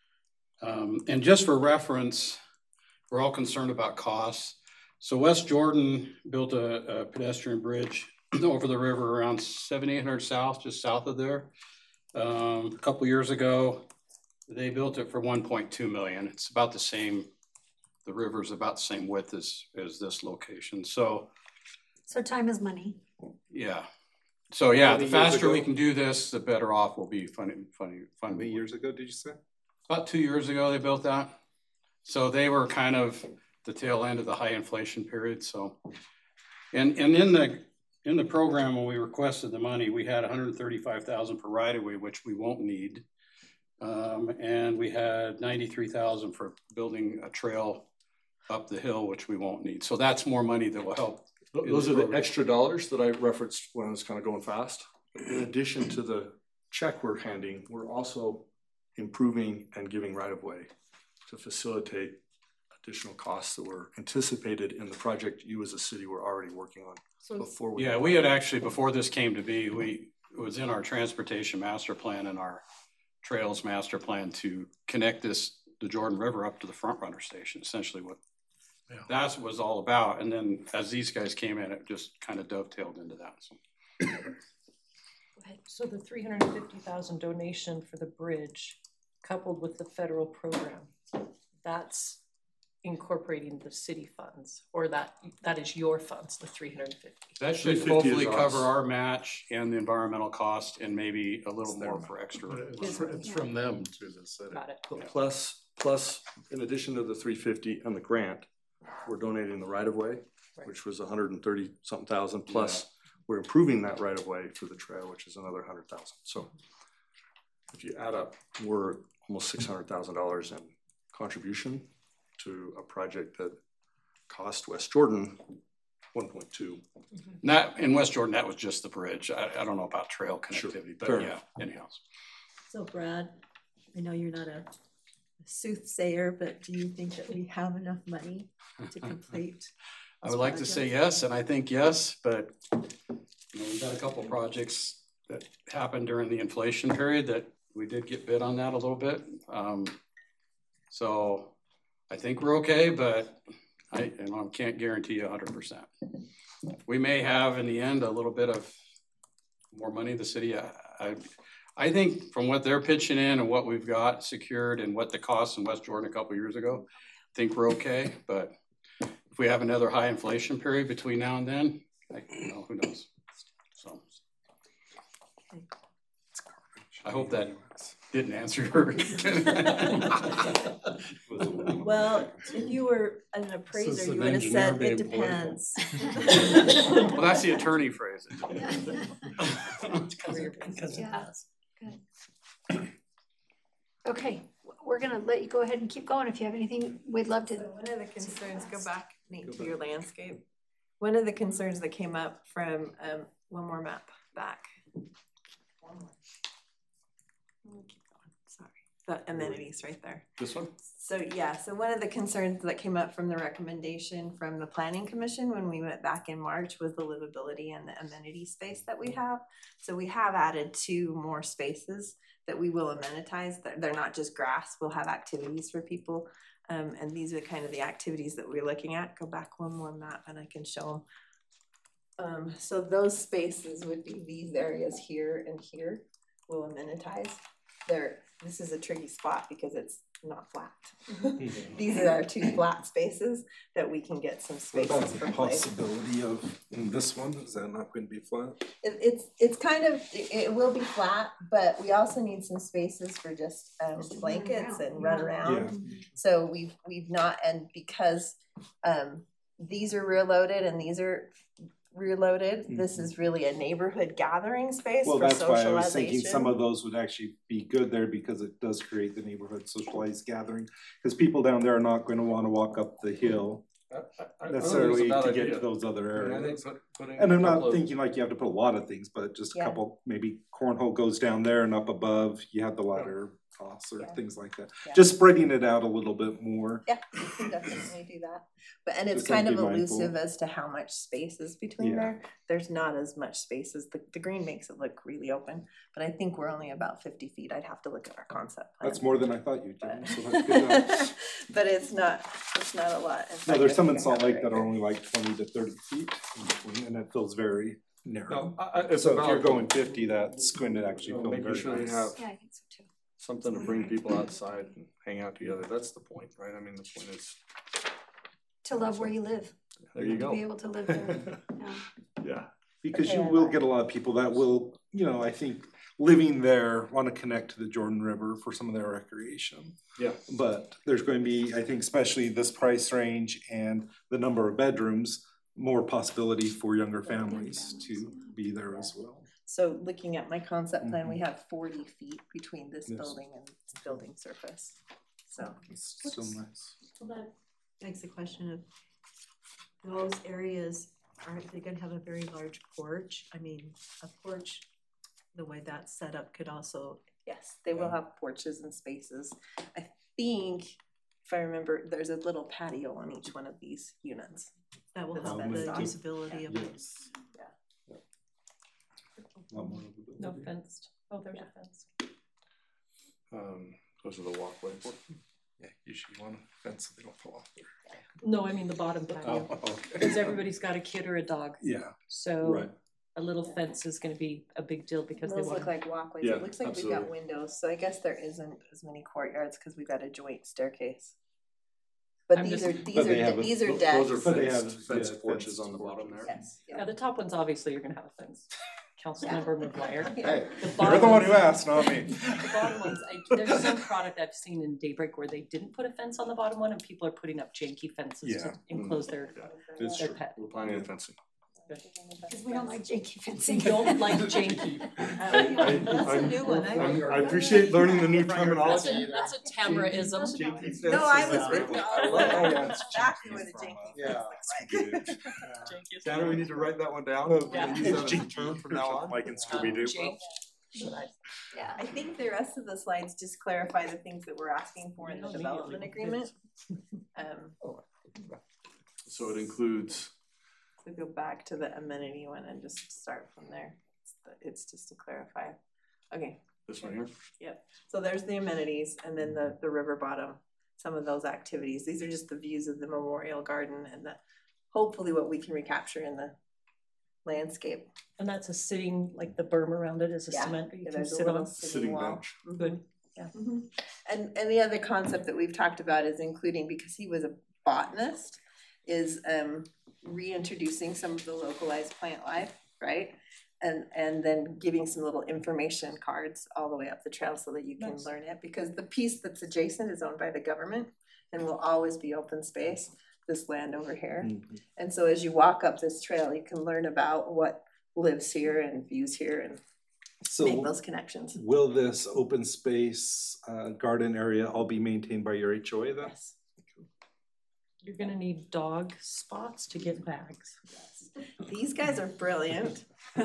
And just for reference, we're all concerned about costs. So West Jordan built a pedestrian bridge over the river around 7800 South, just south of there. A couple years ago, they built it for 1.2 million. It's about the same, the river's about the same width as this location, so, So time is money. yeah. So, yeah, How the many years faster we ago? can do this, the better off we'll be How many years ago did you say? About 2 years ago, they built that. So they were kind of the tail end of the high inflation period, so. And in the program, when we requested the money, we had 135,000 for right of way, which we won't need. And we had 93,000 for building a trail up the hill, which we won't need. So that's more money that will help. Those are the extra dollars that I referenced when I was kind of going fast. In addition to the check we're handing, we're also improving and giving right of way to facilitate additional costs that were anticipated in the project you as a city were already working on before we. Yeah, we had actually, before this came to be, it was in our transportation master plan and our trails master plan to connect the Jordan River up to the Front Runner Station, essentially what that was all about. And then as these guys came in, it just kind of dovetailed into that. So. So the 350,000 donation for the bridge, coupled with the federal program, that's incorporating the city funds, or that is your funds, the 350. That should 350 hopefully is cover us. our match and the environmental cost and maybe a little more for extra. It's from them to the city. Got it. Plus, in addition to the 350 and the grant, we're donating the right of way, which was 130-something thousand, plus we're improving that right of way for the trail, which is another 100,000. So if you add up, we're almost $600,000 in contribution to a project that cost West Jordan 1.2. That in West Jordan, that was just the bridge. I don't know about trail connectivity, Sure. but Fair yeah, enough. anyhow. So Brad, I know you're not a soothsayer, but do you think that we have enough money to complete? I would like to say yes, and I think yes, but we've got a couple projects that happened during the inflation period that we did get bid on that a little bit. So I think we're okay, but I can't guarantee you 100%. We may have in the end a little bit of more money. The city, I think from what they're pitching in and what we've got secured and what the costs in West Jordan a couple years ago, I think we're okay. But if we have another high inflation period between now and then, who knows? So I hope that didn't answer your. Well, if you were an appraiser, you would have said it depends. Well, that's the attorney phrase. Yeah, good. Okay, we're gonna let you go ahead and keep going. If you have anything, we'd love to. So one of the concerns, go back, Nate, to your landscape. One of the concerns that came up from, one more map back. One more. Keep going, sorry. The amenities right there. This one? So yeah, so one of the concerns that came up from the recommendation from the Planning Commission when we went back in March was the livability and the amenity space that we have. So we have added 2 more spaces that we will amenitize. They're not just grass, we'll have activities for people. And these are kind of the activities that we're looking at. Go back one more map and I can show them. So those spaces would be these areas here and here. We'll amenitize. This is a tricky spot because it's not flat. These are our 2 flat spaces that we can get some What about spaces the for play. possibility of in this one? Is that not going to be flat? It's kind of, it will be flat, but we also need some spaces for just blankets and run around. So we've not, and because these are rear loaded and these are rear loaded, this is really a neighborhood gathering space Well, for that's why I was thinking some socialization. of those would actually be good there because it does create the neighborhood socialized gathering. Because people down there are not going to want to walk up the hill necessarily to get to those other areas. And I'm not thinking like you have to put a lot of things, but just a Yeah. couple, maybe cornhole goes down there and up above, you have the ladder toss or Yeah. things like that. Yeah. Just spreading it out a little bit more. Yeah, we can definitely do that. But, and it's Just kind of be mindful. elusive as to how much space is between Yeah. there. There's not as much space as the green makes it look really open, but I think we're only about 50 feet. I'd have to look at our concept plan. That's more than I thought you'd do, But, so that's good enough. but it's not a lot. In No, fact, there's I some think in I Salt have it Lake that right are only like 20 to 30 feet in between, and it feels very narrow. No, it's So if you're about going 50, that's going to actually feel making very sure you nice. have Yeah, I think so too. something to bring people outside and hang out together. That's the point, right? I mean, the point is To love where you live. There you To go. be able to live there. Yeah. Yeah, Because Okay, you I will like get a lot of people that will, I think, living there, want to connect to the Jordan River for some of their recreation. yeah. But there's going to be, I think, especially this price range and the number of bedrooms, more possibility for younger families to be there as well. So looking at my concept plan, we have 40 feet between this Yes. building and its building surface. So It's so nice. Well, that begs the question of those areas, aren't they gonna have a very large porch? I mean, a porch, the way that's set up could also, yes, they will have porches and spaces. I think, if I remember, there's a little patio on each one of these units. that will That's help fenced the off. usability of it. Yes. Yeah. A lot more of the No building. fenced. Oh, there's a fence. Those are the walkways. Yeah, usually you want to fence so they don't fall off there. No, I mean the bottom patio, okay. because everybody's got a kid or a dog, Yeah, so right. a little fence is gonna be a big deal because they Those want. look like walkways. Yeah, It looks like we've absolutely. got windows, so I guess there isn't as many courtyards because we've got a joint staircase. But I'm these just- are, But these they are, have a- these are Those decks. are But they have, fenced, fenced yeah, porches fenced on the bottom there. Yes, Yeah, the top ones, obviously, you're gonna have a fence. Councilmember McGuire. Hey, The you're bottom the one ones- who asked, not me. The bottom ones, there's some product I've seen in Daybreak where they didn't put a fence on the bottom one and people are putting up janky fences Yeah. to enclose their It's their true. pet. We're planning on fencing. Because we don't like janky We fencing. don't like janky. That's a new one. I appreciate learning the new terminology. That's a Tamaraism. No, I was with you. Oh, yeah, it's Exactly what a janky janky Yeah. fence looks like. Tanner, we need to write that one down. Yeah. Use that as a term from now on. Like in Scooby-Doo. Jank. Should I? Yeah. I think the rest of the slides just clarify the things that we're asking for in the development agreement. So it includes, So go back to the amenity one and just start from there. It's just to clarify. Okay, this one here. yep. So there's the amenities and then the river bottom, some of those activities. These are just the views of the memorial garden and hopefully what we can recapture in the landscape. And that's a sitting, like the berm around it is a Yeah, cement that you can there's a sit little on. Sitting wall. bench. Good. Yeah. And the other concept that we've talked about is including, because he was a botanist, is reintroducing some of the localized plant life, right? And then giving some little information cards all the way up the trail so that you can Nice. learn it, because the piece that's adjacent is owned by the government and will always be open space, this land over here. Mhm. And so as you walk up this trail, you can learn about what lives here and views here and make So those connections. will this open space garden area all be maintained by your HOA then? Yes. You're gonna need dog spots to get bags. These guys are brilliant.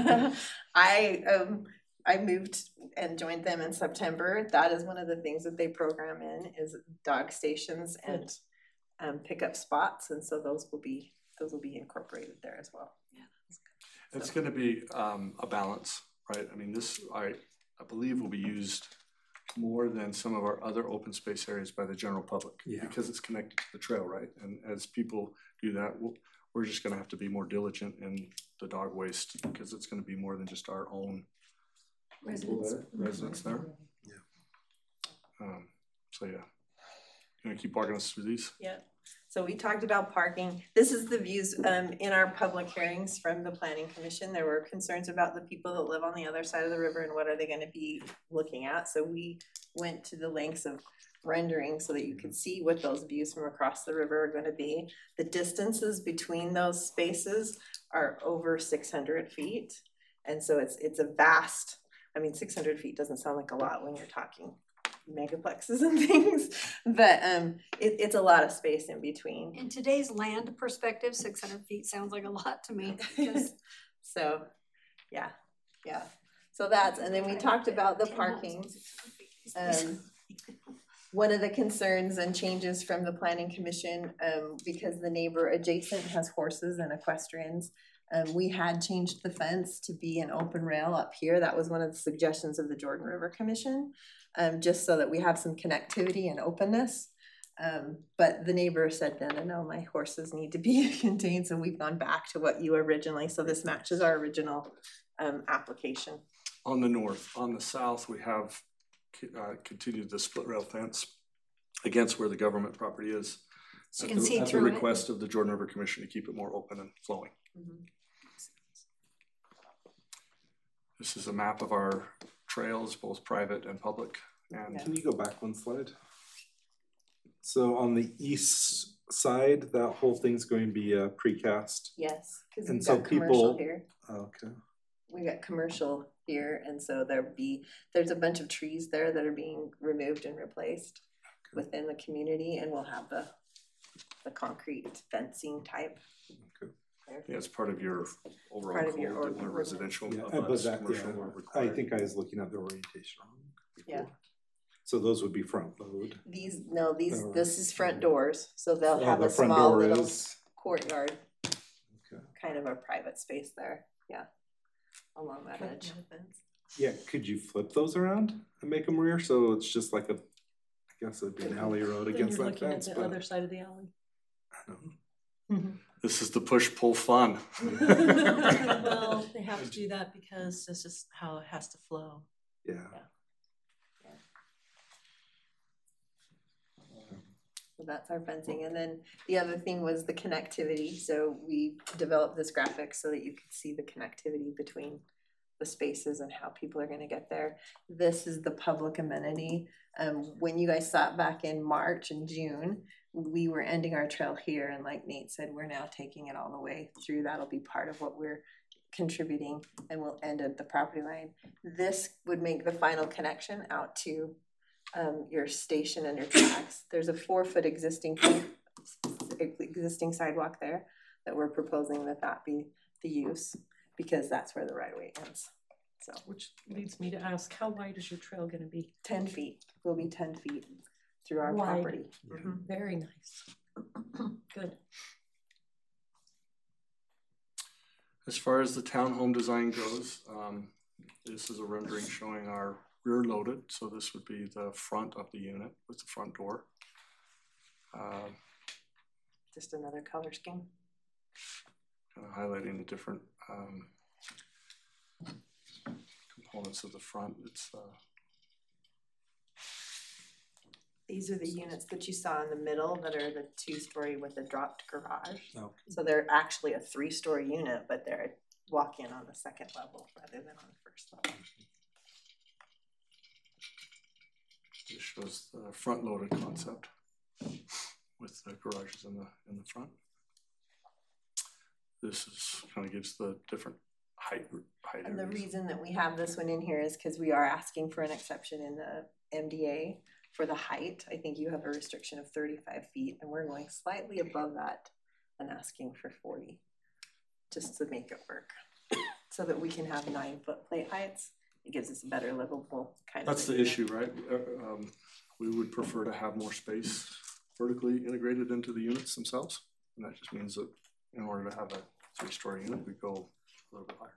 I moved and joined them in September. That is one of the things that they program in is dog stations and pickup spots, and so those will be incorporated there as well. It's gonna be a balance, right? I mean, this, I believe will be used more than some of our other open space areas by the general public. Yeah. Because it's connected to the trail, right? And as people do that, we're just gonna have to be more diligent in the dog waste, because it's gonna be more than just our own residents there. Yeah. So yeah. Gonna keep walking us through these? Yeah. So we talked about parking. This is the views in our public hearings from the planning commission. There were concerns about the people that live on the other side of the river and what are they gonna be looking at. So we went to the lengths of rendering so that you could see what those views from across the river are gonna be. The distances between those spaces are over 600 feet. And so it's a vast, 600 feet doesn't sound like a lot when you're talking megaplexes and things, but it's a lot of space in between. In today's land perspective, 600 feet sounds like a lot to me. Because So, yeah. So that's, and then we talked about the parking. One of the concerns and changes from the planning commission, because the neighbor adjacent has horses and equestrians, we had changed the fence to be an open rail up here. That was one of the suggestions of the Jordan River Commission, just so that we have some connectivity and openness. But the neighbor said, no, my horses need to be contained, so we've gone back to what you originally, so this matches our original application. On the north, on the south, we have continued the split rail fence against where the government property is. you can see At the through it. request of the Jordan River Commission to keep it more open and flowing. This is a map of our trails, both private and public. And Can you go back one slide? So on the east side, that whole thing's going to be precast. Yes, because And we've so got commercial people- here. Okay. We got commercial here, and so there's a bunch of trees there that are being removed and replaced within the community, and we'll have the concrete fencing type. Okay. there. yeah, it's part of your overall Part of code your that ordinance. we're residential. Yeah, abuts but that, commercial yeah, are I required. think I was looking at the orientation wrong. Yeah. before. So those would be front load. This Or- is front doors, so they'll have the a front small door little is, courtyard, okay. kind of a private space there, yeah, along that edge. Yeah, could you flip those around and make them rear? So it's just like I guess it'd be an alley road Then against you're that looking at fence, the but other side of the alley. I don't know. This is the push-pull fun. Well, they have to do that because this is how it has to flow. Yeah. So that's our fencing, and then the other thing was the connectivity, so we developed this graphic so that you could see the connectivity between the spaces and how people are gonna get there. This is the public amenity. When you guys sat back in March and June, we were ending our trail here, and like Nate said, we're now taking it all the way through. That'll be part of what we're contributing, and we'll end at the property line. This would make the final connection out to your station and your tracks. There's a 4-foot existing sidewalk there that we're proposing that be the use, because that's where the right of way ends. So Which leads me to ask, how wide is your trail gonna be? 10 feet, will be 10 feet through our Wide. property. Very nice. Good. As far as the townhome design goes, this is a rendering showing our rear loaded, so this would be the front of the unit with the front door. Just another color scheme. Kind of highlighting the different components of the front. It's These are the units that you saw in the middle that are the 2-story with the dropped garage. Okay. So they're actually a 3-story unit, but they're walk-in on the second level rather than on the first level. This shows the front loaded concept with the garages in the front. This is kind of gives the different height And the areas. reason that we have this one in here is because we are asking for an exception in the MDA for the height. I think you have a restriction of 35 feet, and we're going slightly above that and asking for 40, just to make it work. So that we can have 9-foot plate heights. It gives us a better livable kind of. That's the issue, right? We would prefer to have more space vertically integrated into the units themselves. And that just means that in order to have a 3-story unit, we go a little bit higher.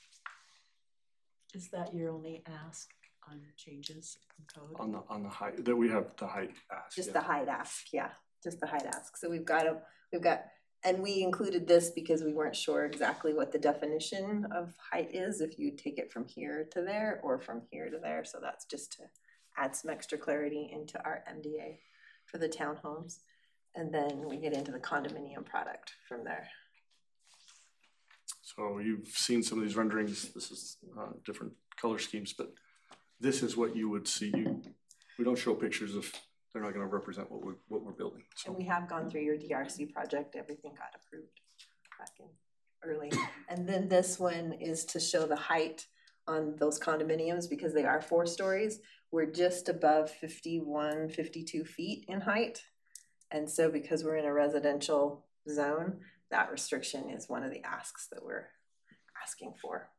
Is that your only ask on changes in code? On the height, that we have the height ask. Just yeah. the height ask, yeah, just the height ask. So we've got, and we included this because we weren't sure exactly what the definition of height is, if you take it from here to there or from here to there. So that's just to add some extra clarity into our MDA for the townhomes. And then we get into the condominium product from there. So you've seen some of these renderings. This is different color schemes, but this is what you would see. We don't show pictures if they're not going to represent what we're building. So And we have gone through your DRC project, everything got approved back in early. And then this one is to show the height on those condominiums because they are 4 stories. We're just above 51, 52 feet in height. And so because we're in a residential zone, that restriction is one of the asks that we're asking for.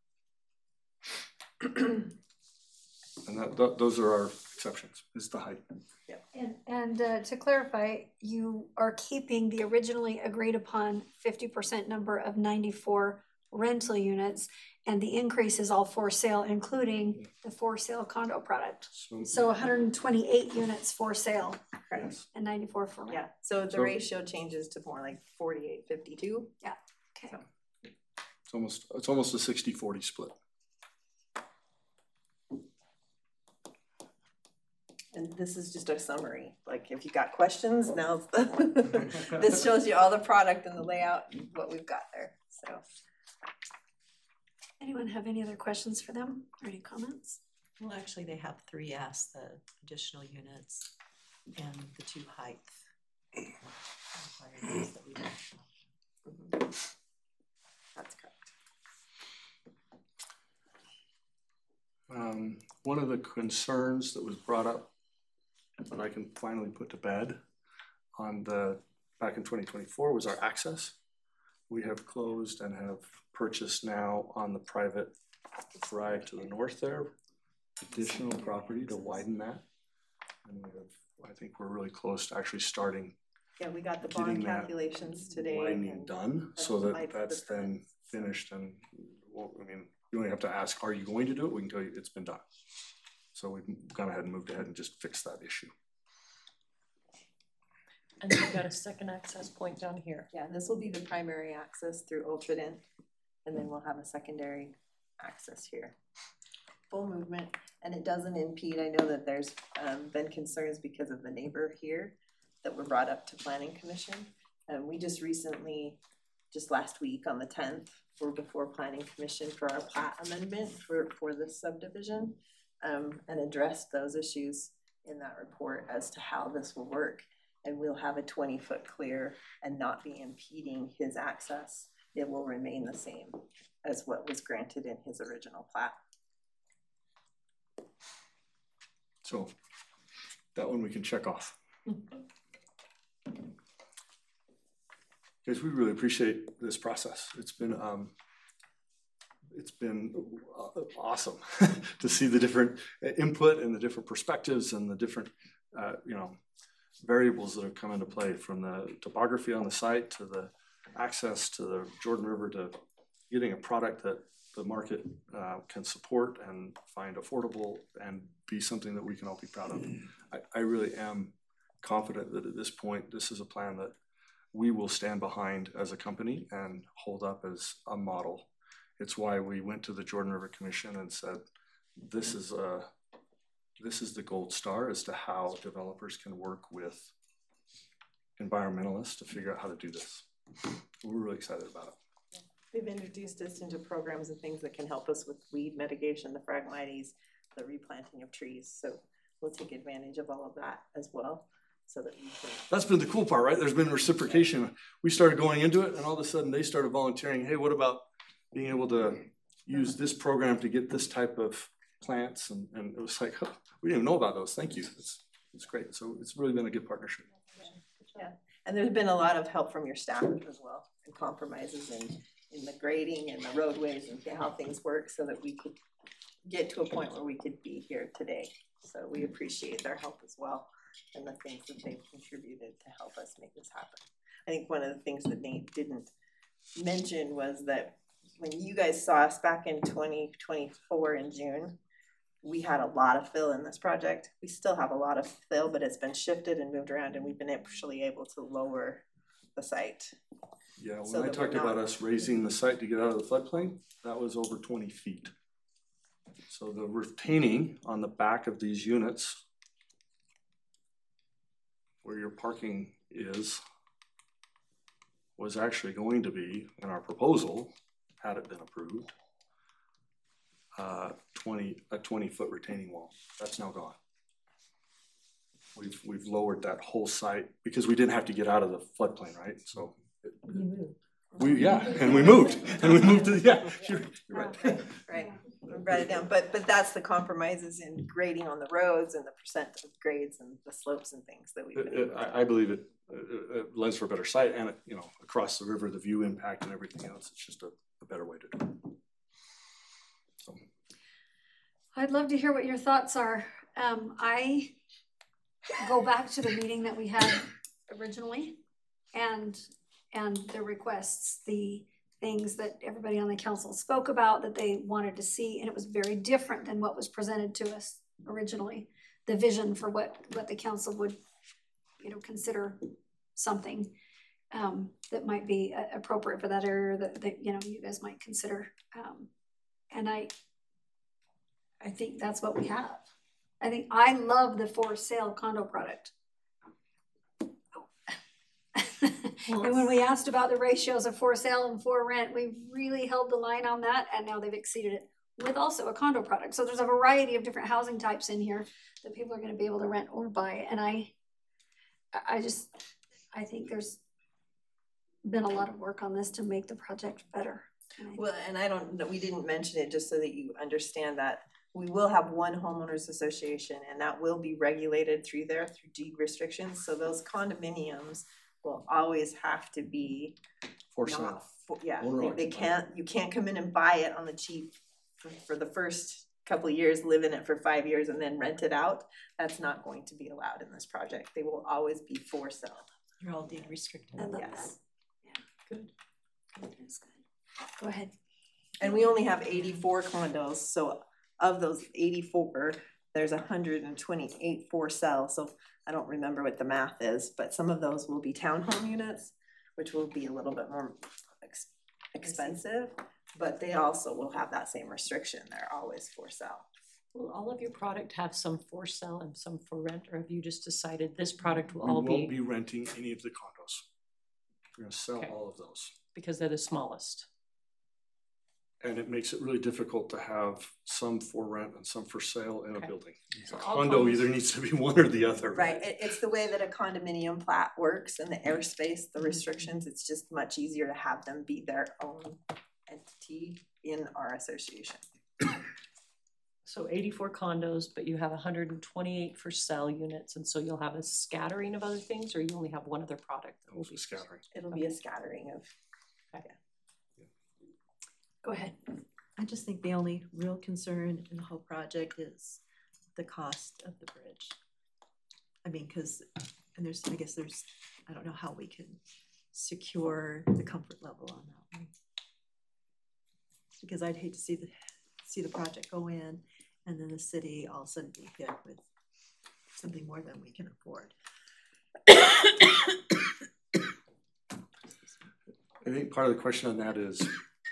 and those are our exceptions, is the height. And to clarify, you are keeping the originally agreed upon 50% number of 94 rental units, and the increase is all for sale, including the for sale condo product. So 128 units for sale Yes. and 94 for rent. Yeah, so the So- ratio changes to more like 48, 52. Okay. It's almost a 60-40 split. And this is just a summary, like if you got questions, now's the, this shows you all the product and the layout and what we've got there, so. Anyone have any other questions for them or any comments? Well, actually, they have 3S, the additional units and the 2 height requirements that we have. That's correct. One of the concerns that was brought up that I can finally put to bed back in 2024 was our access. We have closed and have purchased now on the private drive to the north there, additional property to widen that. And I think we're really close to actually starting Yeah, we got the getting bond that calculations today. widening and done, that's so applied that for that's the then permits. finished and, well, I mean, you only have to ask, are you going to do it? We can tell you it's been done. So we've gone ahead and moved ahead and just fixed that issue. And then you've got a second access point down here. Yeah, this will be the primary access through Ultradent, and then we'll have a secondary access here. Full movement, and it doesn't impede. I know that there's been concerns because of the neighbor here that were brought up to Planning Commission. We just recently, just last week on the 10th, were before Planning Commission for our plat amendment for this subdivision, and addressed those issues in that report as to how this will work. And we'll have a 20-foot clear and not be impeding his access. It will remain the same as what was granted in his original plat. So that one we can check off. Guys, we really appreciate this process. It's been awesome to see the different input and the different perspectives and the different variables that have come into play, from the topography on the site to the access to the Jordan River to getting a product that the market can support and find affordable and be something that we can all be proud of. I really am confident that at this point, this is a plan that we will stand behind as a company and hold up as a model. It's why we went to the Jordan River Commission and said, this is the gold star as to how developers can work with environmentalists to figure out how to do this. We're really excited about it. They've introduced us into programs and things that can help us with weed mitigation, the Phragmites, the replanting of trees. So we'll take advantage of all of that as well, so that we can. That's been the cool part, right? There's been reciprocation. We started going into it, and all of a sudden they started volunteering. Hey, what about being able to use this program to get this type of plants? And it was like, oh, we didn't even know about those. Thank you. It's great. So it's really been a good partnership. Yeah, and there's been a lot of help from your staff as well, and compromises in the grading and the roadways and how things work, so that we could get to a point where we could be here today. So we appreciate their help as well, and the things that they've contributed to help us make this happen. I think one of the things that Nate didn't mention was that when you guys saw us back in 2024 in June, we had a lot of fill in this project. We still have a lot of fill, but it's been shifted and moved around, and we've been actually able to lower the site. Yeah, when So I that talked we're about not- us raising the site to get out of the floodplain, that was over 20 feet. So the retaining on the back of these units, where your parking is, was actually going to be, in our proposal, had it been approved, a 20-foot retaining wall. That's now gone. We've lowered that whole site because we didn't have to get out of the floodplain, right? So and we moved to you're right. Right. Write it down, but that's the compromises in grading on the roads and the percent of grades and the slopes and things that we've been able to. I believe it lends for a better site, and across the river, the view impact and everything else, it's just a better way to do it. So. I'd love to hear what your thoughts are. I go back to the meeting that we had originally, and the requests, the things that everybody on the council spoke about that they wanted to see, and it was very different than what was presented to us originally. The vision for what the council would, consider something that might be appropriate for that area that you guys might consider. And I think that's what we have. I love the for sale condo product. And when we asked about the ratios of for sale and for rent, we really held the line on that, and now they've exceeded it with also a condo product. So there's a variety of different housing types in here that people are gonna be able to rent or buy, and I think there's been a lot of work on this to make the project better. Well, and I don't know, we didn't mention it just so that you understand that we will have one homeowners association, and that will be regulated through deed restrictions. So those condominiums will always have to be For sale. You can't come in and buy it on the cheap for the first couple of years, live in it for 5 years and then rent it out. That's not going to be allowed in this project. They will always be for sale. You're all deed restricted. I love Yes. that. Yeah, good. Good, that's good. Go ahead. And we only have 84 condos, so of those 84, there's 128 for sale. So I don't remember what the math is, but some of those will be townhome units, which will be a little bit more expensive, but they also will have that same restriction. They're always for sale. Will all of your product have some for sale and some for rent, or have you just decided this product will We all won't be, be renting any of the condos. We're gonna sell Okay. all of those. because they're the smallest? And it makes it really difficult to have some for rent and some for sale in a Okay. building. So A all condo condos- either needs to be one or the other. Right, it's the way that a condominium plat works and the airspace, the restrictions, it's just much easier to have them be their own entity in our association. So 84 condos, but you have 128 for sale units, and so you'll have a scattering of other things, or you only have one other product that will Also be scattering. It'll be a scattering of. Go ahead. I just think the only real concern in the whole project is the cost of the bridge. I mean, I guess I don't know how we can secure the comfort level on that one. Because I'd hate to see the project go in and then the city all of a sudden be hit with something more than we can afford. I think part of the question on that is,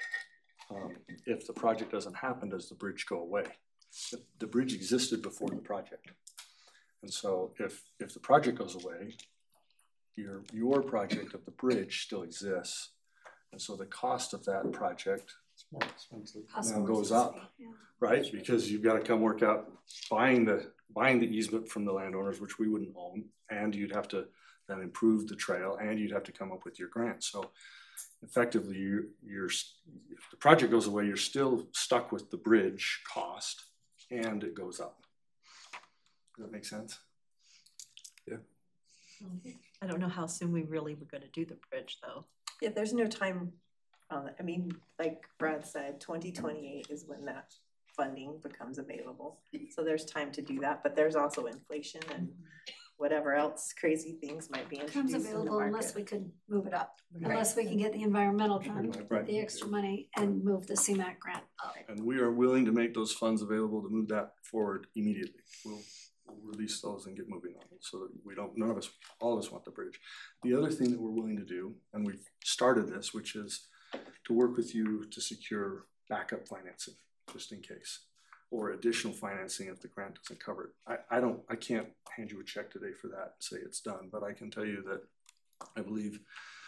if the project doesn't happen, does the bridge go away? The bridge existed before the project. And so if the project goes away, your project of the bridge still exists. And so the cost of that project now goes up, right? Because you've got to come work out buying the easement from the landowners, which we wouldn't own, and you'd have to then improve the trail, and you'd have to come up with your grant. So effectively, if the project goes away, you're still stuck with the bridge cost, and it goes up. Does that make sense? Yeah. I don't know how soon we really were gonna do the bridge, though. Yeah, there's no time on it. I mean, like Brad said, 2028 is when that funding becomes available. So there's time to do that, but there's also inflation and whatever else crazy things might be It introduced comes in the available unless market. we could move it up, Right. unless we can get the environmental done, Right. the extra money, and move the CMAQ grant up. And we are willing to make those funds available to move that forward immediately. We'll release those and get moving on it so that all of us want the bridge. The other thing that we're willing to do, and we've started this, which is to work with you to secure backup financing, just in case, or additional financing if the grant doesn't cover it. I can't hand you a check today for that and say it's done, but I can tell you that I believe,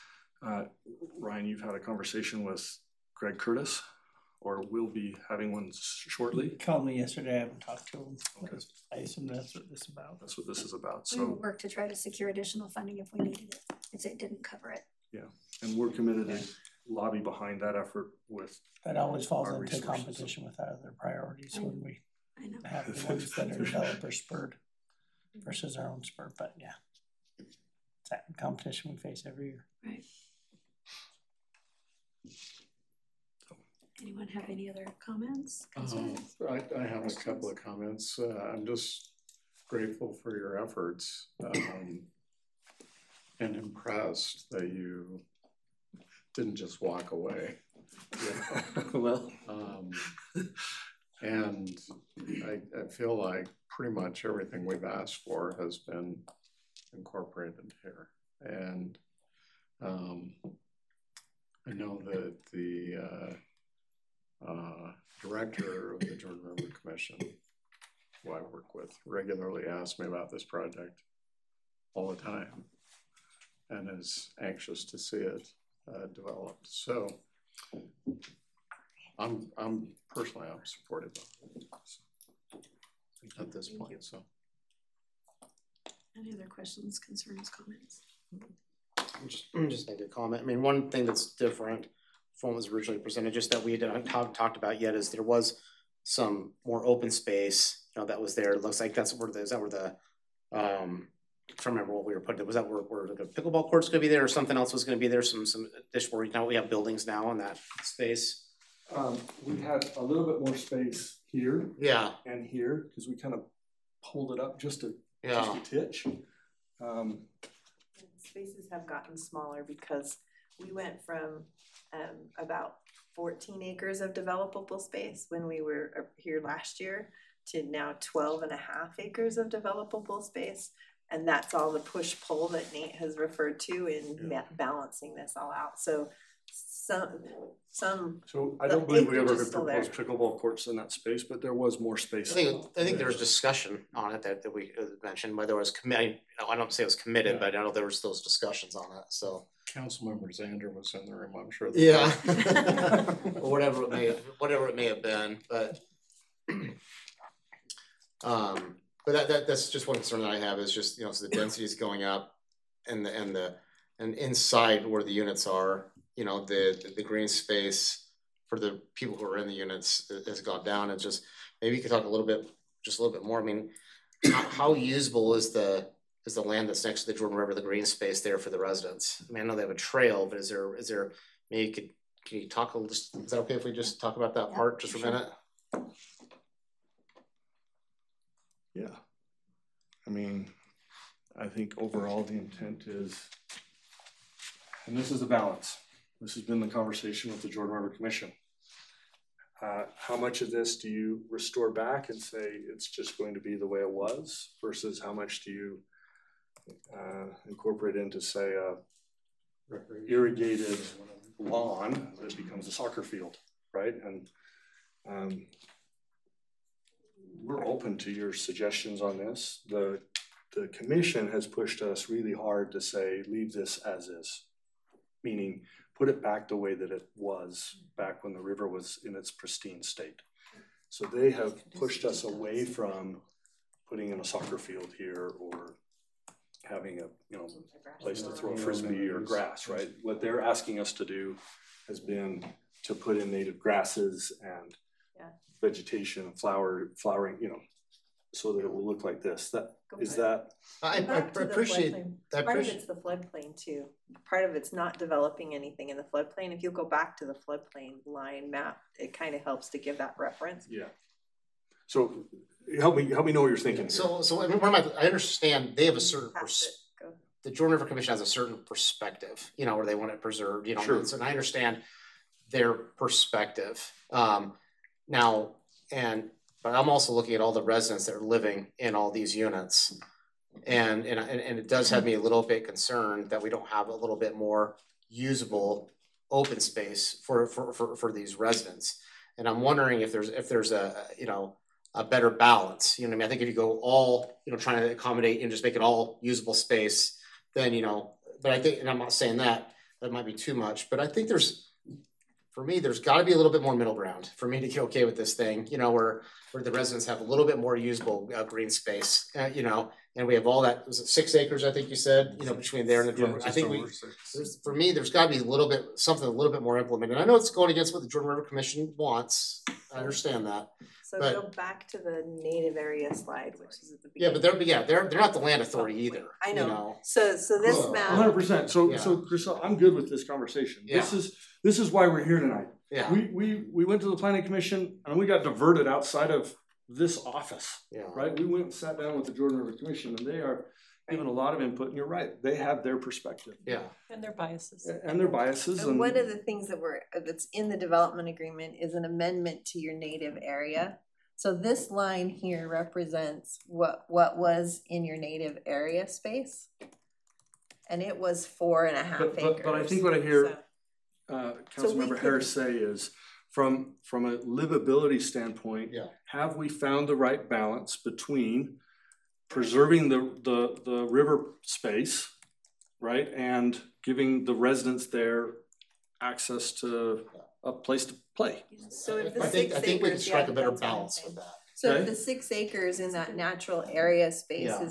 Ryan, you've had a conversation with Greg Curtis, or will be having one shortly. He called me yesterday, I haven't talked to him. Okay. I assume that's what this is about. That's what this is about. We will So, work to try to secure additional funding if we needed it, if it didn't cover it. and we're committed to lobby behind that effort with, That always falls Our into resources. competition with our other priorities when we I know. have the ones that are developer spurred versus our own spur, but yeah. It's that competition we face every year. Right. Anyone have any other comments? concerns? I have a couple of comments. I'm just grateful for your efforts, and impressed that you didn't just walk away. well, And I feel like pretty much everything we've asked for has been incorporated here. And I know that the director of the Jordan River Commission who I work with, regularly asks me about this project all the time and is anxious to see it developed. So I'm personally supportive of it at this point. So. Any other questions, concerns, comments? I'm just making a comment. I mean, one thing that's different from what was originally presented, just that we hadn't talked about yet, is there was some more open space, you know, that was there. It looks like that's where is that where the I'm trying to remember what we were putting. Was that where the pickleball court's gonna be there, or something else was gonna be there? Some additional. Now we have buildings now in that space. We had a little bit more space here Yeah. and here, because we kind of pulled it up just a Yeah. titch. Spaces have gotten smaller because we went from about 14 acres of developable space when we were here last year to now 12.5 acres of developable space. And that's all the push-pull that Nate has referred to in balancing this all out. So some So I the don't believe we acreage ever is still proposed pickleball courts in that space, but there was more space. I think there was discussion on it that we mentioned, whether it was committed. I don't say it was committed, but I know there was those discussions on it. So Councilmember Zander was in the room, I'm sure. yeah, or whatever it may have been, but that's just one concern that I have is just, you know, so the density is going up, and inside where the units are, you know, the green space for the people who are in the units has gone down. And just maybe you could talk a little bit more. I mean, how usable is the land that's next to the Jordan River, the green space there for the residents? I mean, I know they have a trail, but is there maybe can you talk a little? Is that okay if we just talk about that part just for a minute? Yeah. I mean, I think overall the intent is, and this is a balance. This has been the conversation with the Jordan River Commission. How much of this do you restore back and say it's just going to be the way it was, versus how much do you incorporate into, say, a irrigated lawn that becomes a soccer field, right? And we're open to your suggestions on this. The commission has pushed us really hard to say, leave this as is, meaning put it back the way that it was back when the river was in its pristine state. So they have pushed us away from putting in a soccer field here or having a, you know, place to throw a frisbee or grass, right? What they're asking us to do has been to put in native grasses and vegetation, flowering, you know, so that it will look like this. I appreciate that. Part of it's the floodplain too. Part of it's not developing anything in the floodplain. If you go back to the floodplain line map, it kind of helps to give that reference. Yeah. So help me know what you're thinking here. So I understand they have a certain the Jordan River Commission has a certain perspective, you know, where they want it preserved, you know, sure. And I understand their perspective. But I'm also looking at all the residents that are living in all these units. And it does have me a little bit concerned that we don't have a little bit more usable open space for these residents. And I'm wondering if there's a better balance. You know what I mean? I think if you go all, you know, trying to accommodate and just make it all usable space, then, you know, but I think, and I'm not saying that might be too much, but I think for me, there's got to be a little bit more middle ground for me to get okay with this thing, you know, where the residents have a little bit more usable green space, you know, and we have all that, was it 6 acres, I think you said, you know, between there and the, I think for me, there's got to be something a little bit more implemented. I know it's going against what the Jordan River Commission wants. I understand that. So go back to the native area slide, which is at the beginning. Yeah, but they're not the land authority either. I know. You know? So this map. 100%. So Crystal, I'm good with this conversation. Yeah. This is why we're here tonight. Yeah. We went to the planning commission and we got diverted outside of this office. Yeah. Right. We went and sat down with the Jordan River Commission, and they are giving a lot of input. And you're right. They have their perspective. Yeah. And their biases. And one of the things that's in the development agreement is an amendment to your native area. So this line here represents what was in your native area space. And it was 4.5 acres. But I think what I hear Councilmember Harris say is, from a livability standpoint, Yeah. have we found the right balance between preserving the river space, right, and giving the residents there access to a place to play? So if the I think 6 we can acres, strike yeah, a better that's what I'm balance saying. with that. So Okay. if the 6 acres in that natural area space Yeah.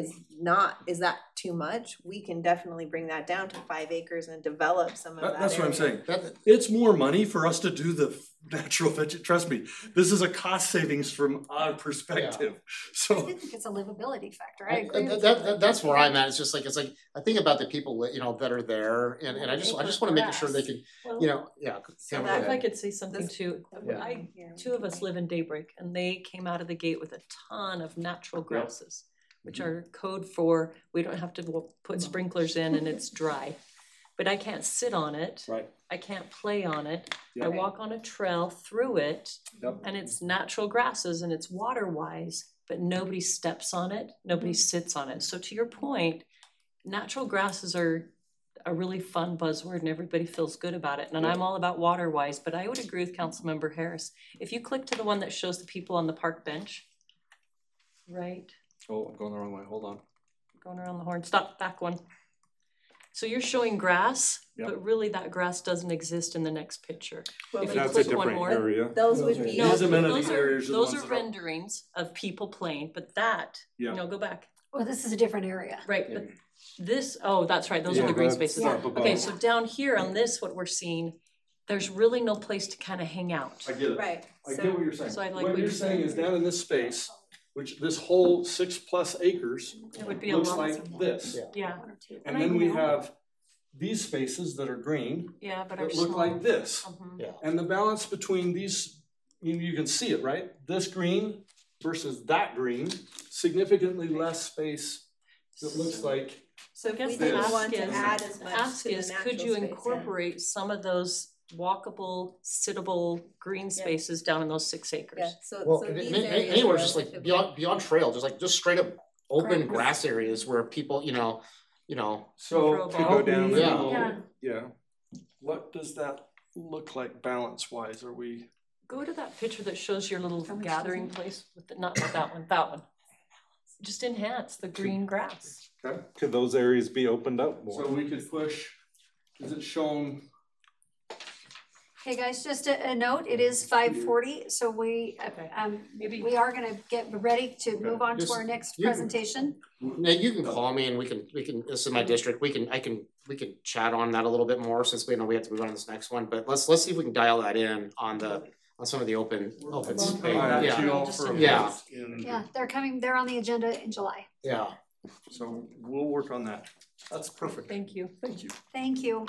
is that too much? We can definitely bring that down to 5 acres and develop some of that That's what I'm area. saying. It's more money for us to do the natural vegetation. Trust me, this is a cost savings from our perspective. I So, do think it's a livability factor. I agree with you. That's where I'm at. It's just like, I think about the people that, that are there, and I just want to make sure they can, yeah. So Tamara, that- go If I ahead. could say something This- too, two of us live in Daybreak, and they came out of the gate with a ton of natural grasses, which are code for, we don't have to put sprinklers in and it's dry. But I can't sit on it. right. I can't play on it. I Yep. walk on a trail through it, Yep. and it's natural grasses and it's water wise, but nobody steps on it, nobody sits on it. So to your point, natural grasses are a really fun buzzword and everybody feels good about it. And I'm all about water wise, but I would agree with Councilmember Harris. If you click to the one that shows the people on the park bench, right, Oh, I'm going the wrong way. Hold on. going around the horn, stop, back one. So you're showing grass, Yep. but really that grass doesn't exist in the next picture. Well, If but you That's a click one different more. area. those would be. No, These amenity those areas are the those ones are that are- renderings of people playing, but that, Yeah. go back, Well, this is a different area. right, but this, oh, that's right, those are Yeah, the green that's spaces. up Okay, above. so down here on this, what we're seeing, there's really no place to kind of hang out. I get it. Right, I get so, what you're saying. So I'd like What what you're you're saying saying. is down in this space, which this whole 6+ acres It would be a looks lot, like this. Yeah. yeah, One or two. And then we have these spaces that are green yeah, but our that look small. like this. Mhm. Yeah. And the balance between these, you can see it, right? This green versus that green, significantly less space. It looks like, so if I guess we the didn't ask want to is- add as The much ask to the is, natural could you space, yeah. incorporate some of those walkable, sittable green spaces down in those 6 acres? Yeah, so, Well, so these areas. anywhere are just like relatively- beyond trail, just straight up open Grass. grass areas where people, so To go help down me the- know, Yeah. Yeah. what does that look like balance wise? Are we? Go to that picture that shows your little How much gathering does place with the, not that one. Just enhance the green grass. Okay. Could those areas be opened up So more? we could push, is it shown? Okay, guys, just a note, it is 5:40, so we, Okay. maybe we are gonna get ready to move on to Just- our next you- presentation. now you can call me and we can, this is my district, we can chat on that a little bit more since we know we have to move on to this next one, but let's see if we can dial that in on some of the open space, At yeah, you all for a Yeah. vote in- Yeah, they're on the agenda in July. yeah. So we'll work on that. That's perfect. Thank you. Thank you. Thank you.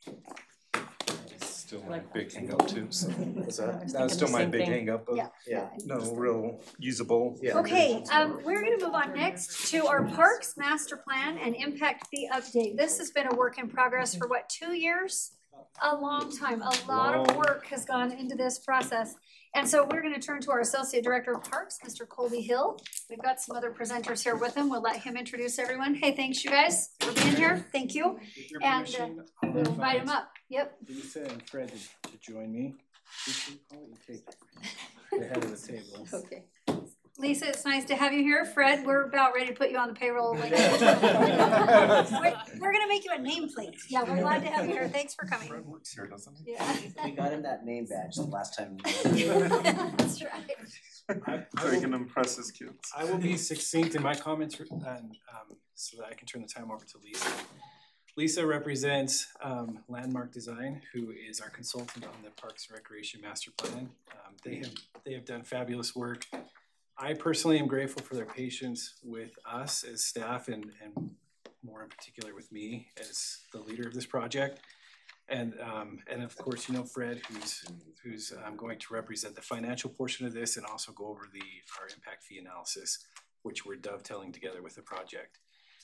Still my big hang up too, so. What's that? That's still my big hang up of Yeah. Yeah. no real usable. Yeah. Okay, we're gonna move on next to our Parks Master Plan and Impact Fee Update. This has been a work in progress for what, 2 years? A long time, a lot of Long. work has gone into this process. And so we're gonna turn to our Associate Director of Parks, Mr. Colby Hill. We've got some other presenters here with him. We'll let him introduce everyone. Hey, thanks you guys for being here. Thank you. With your And permission, we'll invite him up. Yep. Lisa and Fred to join me. Lisa, I'll let you take the head of the table. Okay. Lisa, it's nice to have you here. Fred, we're about ready to put you on the payroll. We're gonna make you a nameplate. Yeah, we're glad to have you here. Thanks for coming. Fred works here, doesn't he? Yeah. We got him that name badge the last time. That's right. So he can impress his kids. I will be succinct in my comments and so that I can turn the time over to Lisa. Lisa represents Landmark Design, who is our consultant on the Parks and Recreation Master Plan. They have done fabulous work. I personally am grateful for their patience with us as staff and more in particular with me as the leader of this project. And of course, Fred, who's going to represent the financial portion of this and also go over our impact fee analysis, which we're dovetailing together with the project.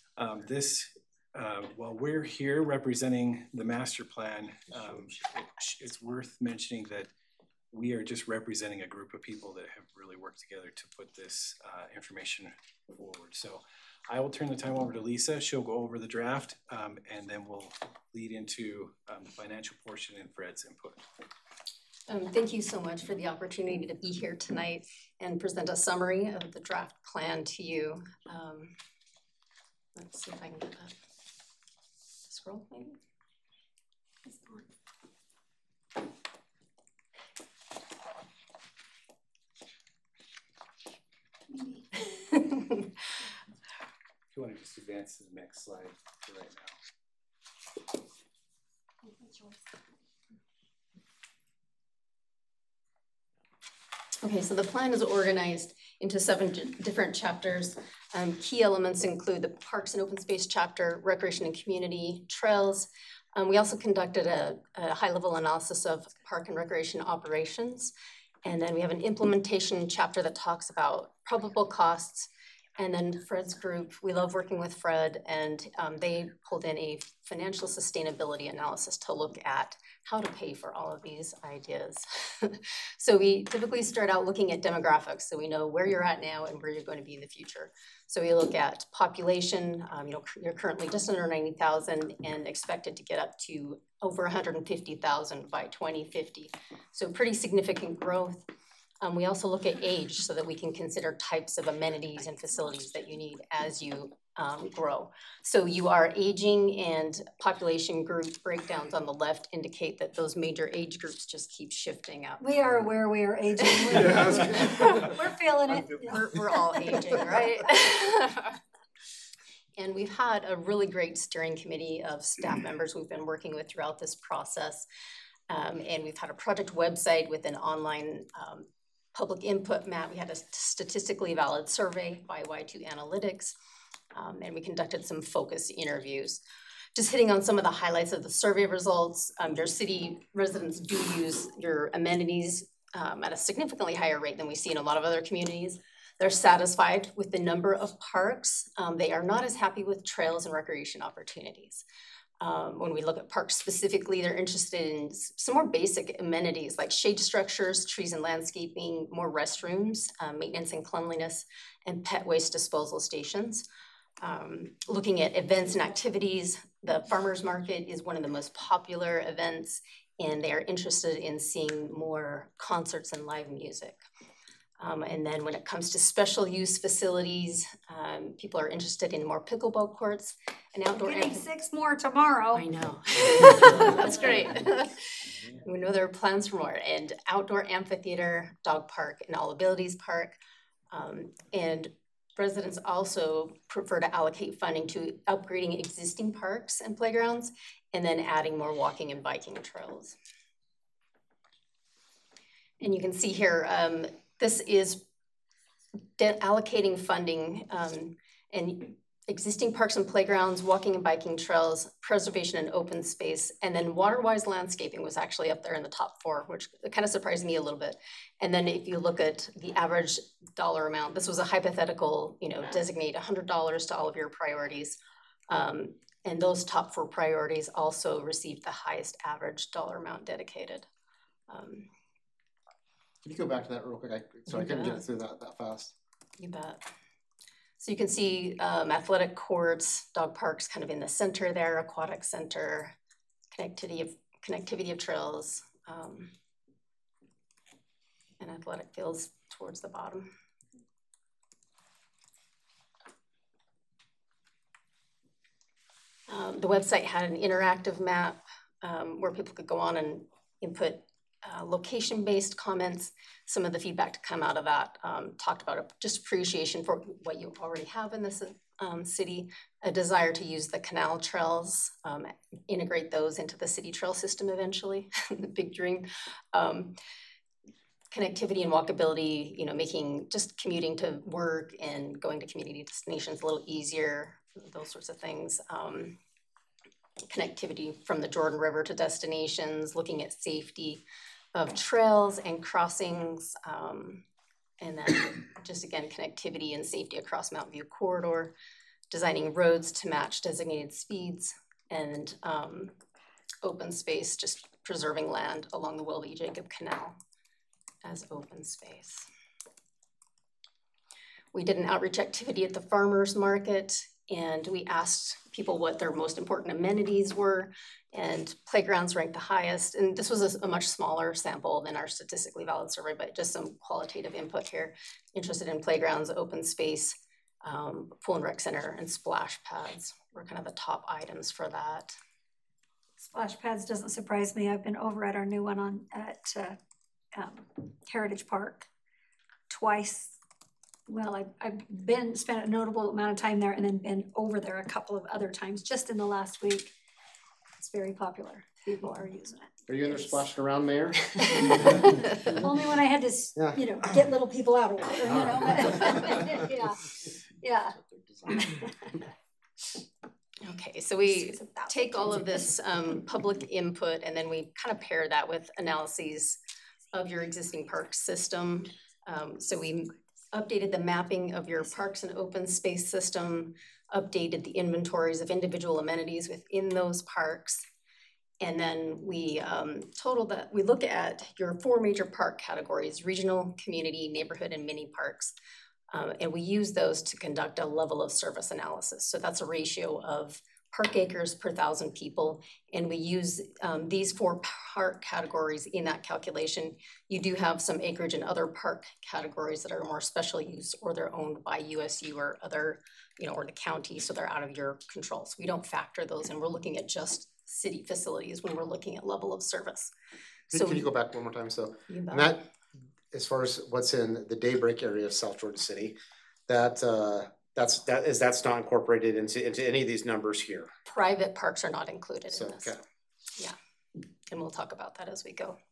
While we're here representing the master plan, it's worth mentioning that we are just representing a group of people that have really worked together to put this information forward. So I will turn the time over to Lisa. She'll go over the draft, and then we'll lead into the financial portion and Fred's input. Thank you so much for the opportunity to be here tonight and present a summary of the draft plan to you. Let's see if I can get that. Scroll maybe. It's on. Maybe. If you want to just advance to the next slide for right now. Okay, so the plan is organized into 7 different chapters. Key elements include the Parks and Open Space chapter, Recreation and Community, Trails. We also conducted a high-level analysis of park and recreation operations. And then we have an implementation chapter that talks about probable costs. And then Fred's group, we love working with Fred, and they pulled in a financial sustainability analysis to look at how to pay for all of these ideas. So we typically start out looking at demographics, so we know where you're at now and where you're going to be in the future. So we look at population, you're currently just under 90,000 and expected to get up to over 150,000 by 2050. So pretty significant growth. We also look at age so that we can consider types of amenities and facilities that you need as you grow. So you are aging, and population group breakdowns on the left indicate that those major age groups just keep shifting up. We are aware we are aging. We're feeling it. We're all aging, right? And we've had a really great steering committee of staff members we've been working with throughout this process. And we've had a project website with an online public input map. We had a statistically valid survey by Y2 Analytics, and we conducted some focus interviews. Just hitting on some of the highlights of the survey results, your city residents do use your amenities at a significantly higher rate than we see in a lot of other communities. They're satisfied with the number of parks. They are not as happy with trails and recreation opportunities. When we look at parks specifically, they're interested in some more basic amenities like shade structures, trees and landscaping, more restrooms, maintenance and cleanliness, and pet waste disposal stations. Looking at events and activities, the farmers market is one of the most popular events, and they are interested in seeing more concerts and live music. And then when it comes to special use facilities, people are interested in more pickleball courts and outdoor. Getting 6 more tomorrow. I know. That's great. We know there are plans for more. And outdoor amphitheater, dog park, and all abilities park. And residents also prefer to allocate funding to upgrading existing parks and playgrounds, and then adding more walking and biking trails. And you can see here, this is allocating funding and existing parks and playgrounds, walking and biking trails, preservation and open space, and then water-wise landscaping was actually up there in the top 4, which kind of surprised me a little bit. And then if you look at the average dollar amount, this was a hypothetical, designate $100 to all of your priorities. And those top 4 priorities also received the highest average dollar amount dedicated. Can you go back to that real quick? I couldn't get through that fast. You bet. So you can see athletic courts, dog parks kind of in the center there, aquatic center, connectivity of trails, and athletic fields towards the bottom. The website had an interactive map where people could go on and input location-based comments. Some of the feedback to come out of that talked about just appreciation for what you already have in this city, a desire to use the canal trails, integrate those into the city trail system eventually, the big dream. Connectivity and walkability, making just commuting to work and going to community destinations a little easier, those sorts of things. Connectivity from the Jordan River to destinations, looking at safety of trails and crossings, and then just again, connectivity and safety across Mountain View Corridor, designing roads to match designated speeds, and open space, just preserving land along the Will V. Jacob Canal as open space. We did an outreach activity at the farmers market, and we asked people what their most important amenities were, and playgrounds ranked the highest. And this was a much smaller sample than our statistically valid survey, but just some qualitative input here. Interested in playgrounds, open space, pool and rec center, and splash pads were kind of the top items for that. Splash pads doesn't surprise me. I've been over at our new one at Heritage Park twice. Well, I've spent a notable amount of time there and then been over there a couple of other times just in the last week. It's very popular. People are using it. Are you in there splashing around, Mayor? Only when I had to, you know, get little people out of water, you know. Yeah. Okay, so we take all of this public input and then we kind of pair that with analyses of your existing park system. So we updated the mapping of your parks and open space system, updated the inventories of individual amenities within those parks. And then we we look at your 4 major park categories: regional, community, neighborhood, and mini parks. And we use those to conduct a level of service analysis. So that's a ratio of park acres per 1,000 people. And we use these 4 park categories in that calculation. You do have some acreage in other park categories that are more special use, or they're owned by USU or other, you know, or the county, so they're out of your control. So we don't factor those in. We're looking at just city facilities when we're looking at level of service. So Can you go back one more time? So, you bet. and that, as far as what's in the Daybreak area of South Jordan City, that's not incorporated into any of these numbers here. Private parks are not included So, in this. okay. Yeah, and we'll talk about that as we go.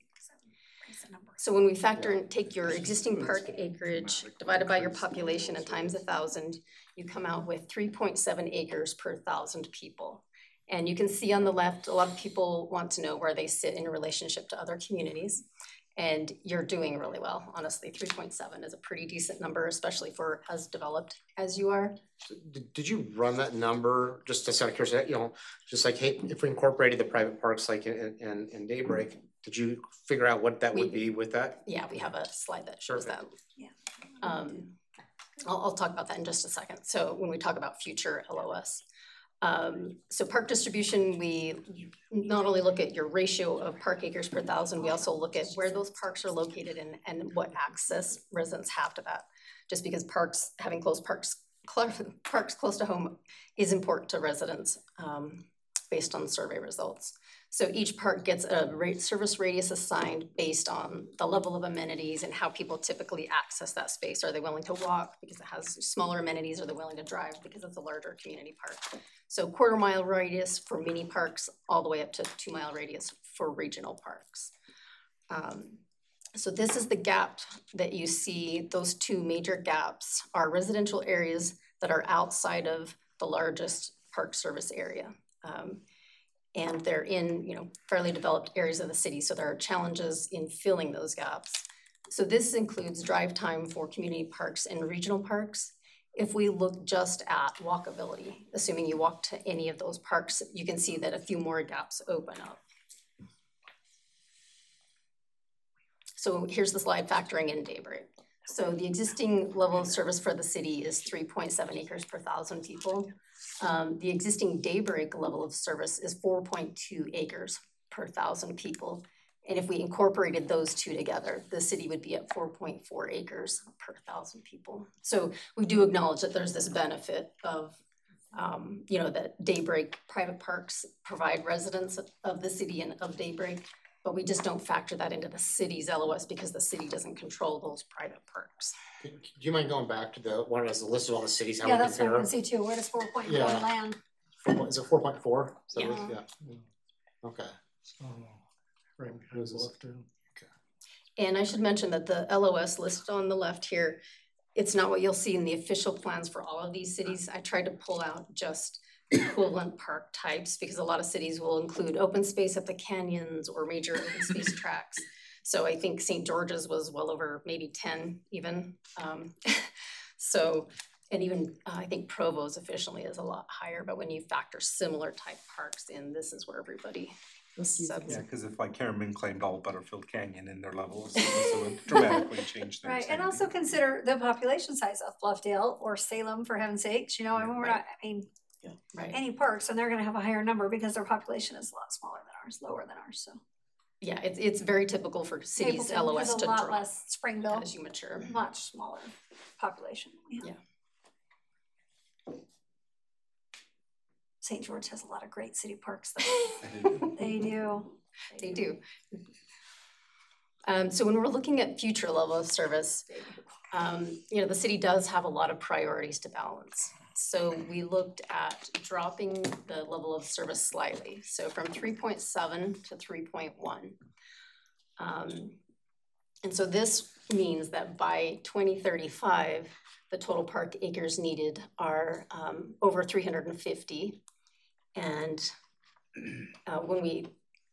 So when we factor in, take your existing park acreage divided by your population and times 1,000, you come out with 3.7 acres per 1,000 people. And you can see on the left, a lot of people want to know where they sit in relationship to other communities. And you're doing really well, honestly. 3.7 is a pretty decent number, especially for as developed as you are. Did you run that number, just to sound of curiosity, you know, just like, hey, if we incorporated the private parks like in Daybreak, did you figure out what that would be with that? Yeah, we have a slide that shows that. Yeah. I'll talk about that in just a second. So when we talk about future LOS. So park distribution, we not only look at your ratio of park acres per 1,000, we also look at where those parks are located and what access residents have to that. Just because having parks close to home is important to residents based on survey results. So each park gets a service radius assigned based on the level of amenities and how people typically access that space. Are they willing to walk because it has smaller amenities? Are they willing to drive because it's a larger community park? So 1/4 mile radius for mini parks, all the way up to 2 mile radius for regional parks. So this is the gap that you see. Those 2 major gaps are residential areas that are outside of the largest park service area. And they're in, you know, fairly developed areas of the city. So there are challenges in filling those gaps. So this includes drive time for community parks and regional parks. If we look just at walkability, assuming you walk to any of those parks, you can see that a few more gaps open up. So here's the slide factoring in Daybreak. So the existing level of service for the city is 3.7 acres per 1,000 people. The existing Daybreak level of service is 4.2 acres per 1,000 people. And if we incorporated those 2 together, the city would be at 4.4 acres per 1,000 people. So we do acknowledge that there's this benefit of, you know, that Daybreak private parks provide residents of the city and of Daybreak, but we just don't factor that into the city's LOS because the city doesn't control those private parks. Do you mind going back to the one that's the list of all the cities? How Yeah, we that's what I compare? want to see too. Where does 4.4 Yeah. land? Is it 4.4? Yeah. Yeah. Okay. Right behind the left end. And I should mention that the LOS listed on the left here, it's not what you'll see in the official plans for all of these cities. I tried to pull out just equivalent park types because a lot of cities will include open space at the canyons or major open space tracks. So I think St. George's was well over maybe 10 even. So, and even I think Provo's officially is a lot higher, but when you factor similar type parks in, this is where everybody sub. Yeah, because if like Harriman claimed all Butterfield Canyon in their level of service, it would dramatically change things. Right, and also consider the population size of Bluffdale or Salem, for heaven's sakes, you know, I mean, we're not, I mean, Right. any parks, and they're gonna have a higher number because their population is a lot smaller than ours, lower than ours, so. Yeah, it's very typical for cities Mapleton LOS has to a lot drop less, Springville, as you mature. much smaller population than we have. Yeah. St. George has a lot of great city parks though. They do. They do. So when we're looking at future level of service, you know, the city does have a lot of priorities to balance. So we looked at dropping the level of service slightly, so from 3.7 to 3.1. And so this means that by 2035, the total park acres needed are over 350. And when we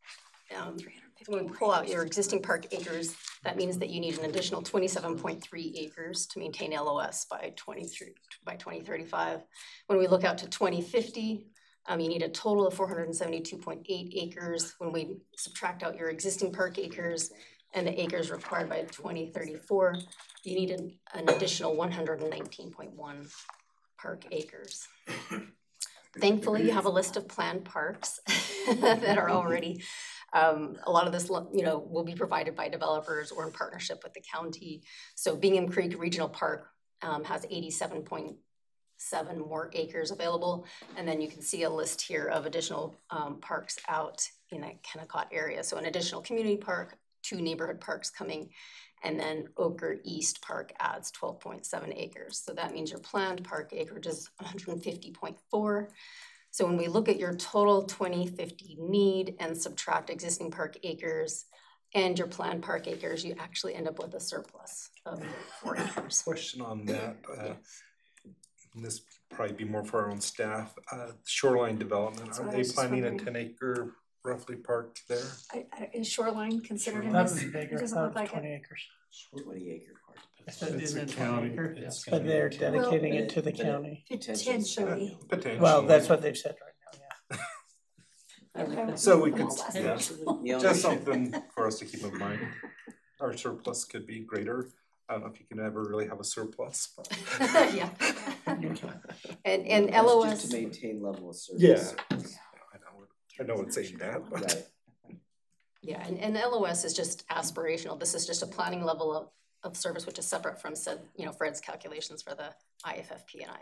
pull out your existing park acres, that means that you need an additional 27.3 acres to maintain LOS by 2035. When we look out to 2050, you need a total of 472.8 acres. When we subtract out your existing park acres and the acres required by 2034, you need an additional 119.1 park acres. Thankfully, you have a list of planned parks that are already, a lot of this, you know, will be provided by developers or in partnership with the county. So Bingham Creek Regional Park has 87.7 more acres available. And then you can see a list here of additional parks out in that Kennecott area. So an additional community park, 2 neighborhood parks coming, and then Ochre East Park adds 12.7 acres. So that means your planned park acreage is 150.4. So when we look at your total 2050 need and subtract existing park acres and your planned park acres, you actually end up with a surplus of 4 acres. Question on that, and this probably be more for our own staff, shoreline development, That's are what I they was just planning a wondering. 10-acre roughly park there? Is Shoreline considered in That this? would be It bigger, doesn't that look was like 20 it. acres. 20-acre park. It's a It's a 20 county. acre, It's but gonna be they're 20. dedicating Well, it to the but it- county. Potentially. Potentially. Well, that's what they've said right now, Okay. So we could, Well, that's yeah, The only- just something for us to keep in mind. Our surplus could be greater. I don't know if you can ever really have a surplus, but. Yeah. yeah. And That's LOS. just to maintain level of service. Yeah. I know it's saying that, but. Right. Yeah, and LOS is just aspirational. This is just a planning level of service, which is separate from said, you know, Fred's calculations for the IFFP and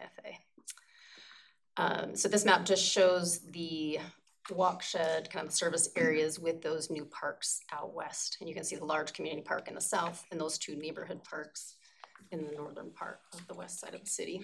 IFA. So this map just shows the walkshed kind of service areas with those new parks out west. And you can see the large community park in the south and those 2 neighborhood parks in the northern part of the west side of the city.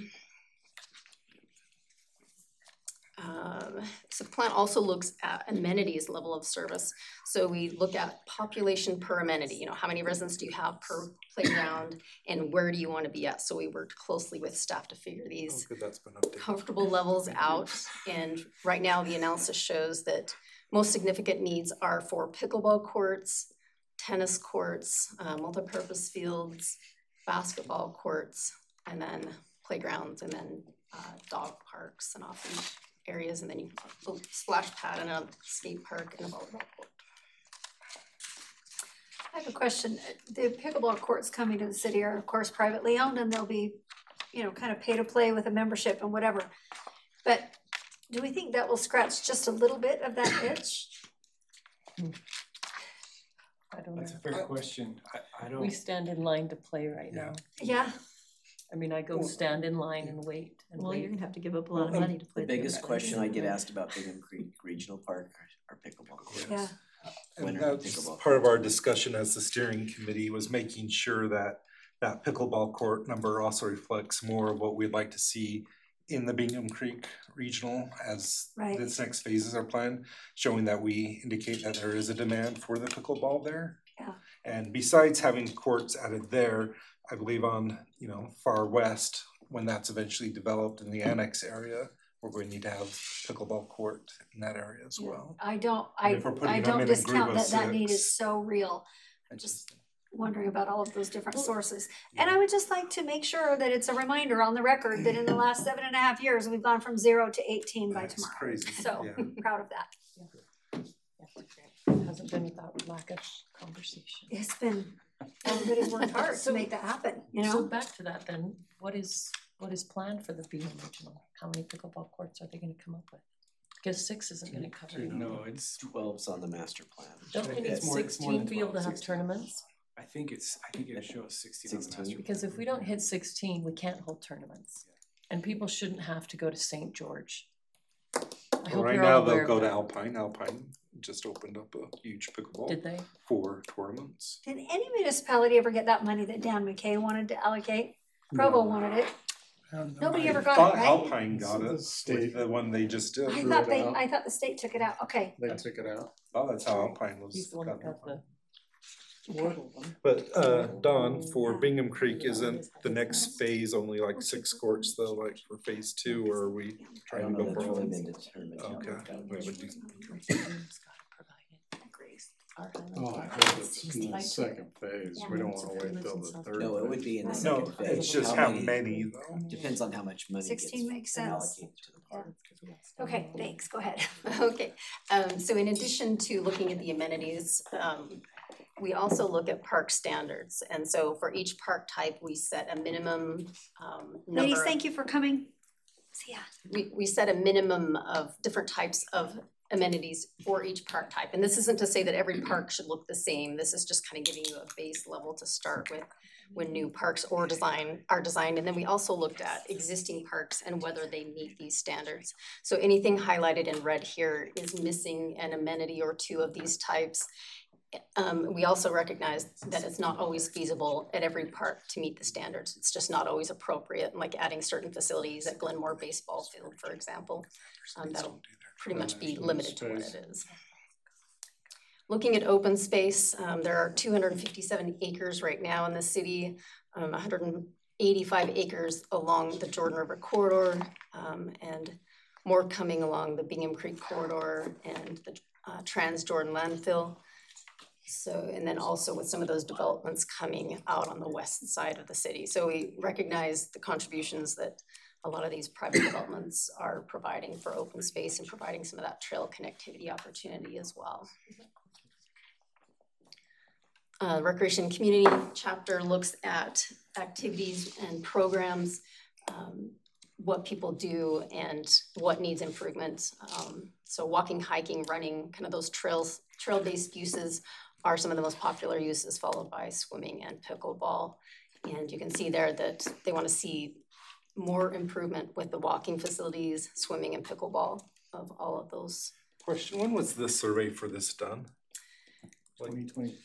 So the plan also looks at amenities level of service. So we look at population per amenity, you know, how many residents do you have per playground and where do you want to be at? So we worked closely with staff to figure these Good, that's been updated. comfortable levels out. And right now the analysis shows that most significant needs are for pickleball courts, tennis courts, multipurpose fields, basketball courts, and then playgrounds, and then dog parks and off-leash areas, and then you have a splash pad and a skate park and a volleyball court. I have a question. The pickleball courts coming to the city are of course privately owned and they'll be, you know, kind of pay to play with a membership and whatever. But do we think that will scratch just a little bit of that itch? I don't That's a know. fair question. I don't. We stand in line to play right now. Yeah, I mean, I go stand in line and wait and Well, you're wait. gonna have to give up a lot of money to play. The biggest pickleball. question I get asked about Bingham Creek Regional Park are pickleball courts. yeah. And Winter that's pickleball part of courts. our discussion as the steering committee was making sure that that pickleball court number also reflects more of what we'd like to see in the Bingham Creek Regional as Right. this next phases are planned, showing that we indicate that there is a demand for the pickleball there. Yeah. And besides having courts added there, I believe on, you know, far west, when that's eventually developed in the annex area, we're going to need to have pickleball court in that area as well. I don't, And if we're putting I them don't in a discount group of that need is 6, so real. I'm just wondering about all of those different sources. And I would just like to make sure that it's a reminder on the record that in the last 7.5 years, we've gone from 0 to 18 by That's tomorrow. crazy. So Yeah. proud of that. It hasn't been without lack of conversation. It's been, everybody's worked hard to make that happen, you So know? back to that then, what is planned for the Bingham Regional? How many pickleball courts are they gonna come up with? Because 6 isn't gonna cover it. No, it's, 12's on the master plan. Don't we need It's more than 16 to be able to 12, have 16. tournaments? I think it shows 16 on the 16. master. Because if we don't hit 16, we can't hold tournaments. And people shouldn't have to go to St. George. I Well, hope right you're now all aware they'll of go to that. Alpine. Alpine just opened up a huge pickleball Did they? for tournaments. Did any municipality ever get that money that Dan McKay wanted to allocate? Provo wanted it. Nobody ever got Thought it, right? Alpine got The it state- with the one they just did. I thought the state took it out, okay. They took it out. Oh, that's how Alpine was. He's the one that gotten got the it. Wardle one. But Don, for Bingham Creek, isn't the next phase only like 6 courts though, like for phase 2, or are we I trying don't to know, go that's for really all? been determined. Okay. We would do- Oh, I hope it's in the second phase. We don't wanna wait till the third. No, it would be in the No, second phase. it's just how many though. Depends on how much money gets 16 makes sense. allocated to the park. Okay, thanks, go ahead. Okay, so in addition to looking at the amenities, we also look at park standards. And so for each park type, we set a minimum Ladies, number. thank you for coming. See ya. We set a minimum of different types of amenities for each park type. And this isn't to say that every park should look the same. This is just kind of giving you a base level to start with when new parks are designed. And then we also looked at existing parks and whether they meet these standards. So anything highlighted in red here is missing an amenity or 2 of these types. We also recognize that it's not always feasible at every park to meet the standards. It's just not always appropriate, like adding certain facilities at Glenmore Baseball Field, for example. That'll pretty much be limited to what it is. Looking at open space, there are 257 acres right now in the city, 185 acres along the Jordan River corridor, and more coming along the Bingham Creek corridor and the Trans-Jordan landfill. So, and then also with some of those developments coming out on the west side of the city. So we recognize the contributions that a lot of these private developments are providing for open space and providing some of that trail connectivity opportunity as well. Recreation Community Chapter looks at activities and programs, what people do and what needs improvement. So walking, hiking, running, kind of those trail-based uses are some of the most popular uses, followed by swimming and pickleball. And you can see there that they want to see more improvement with the walking facilities, swimming and pickleball of all of those. Question, when was the survey for this done? 2020.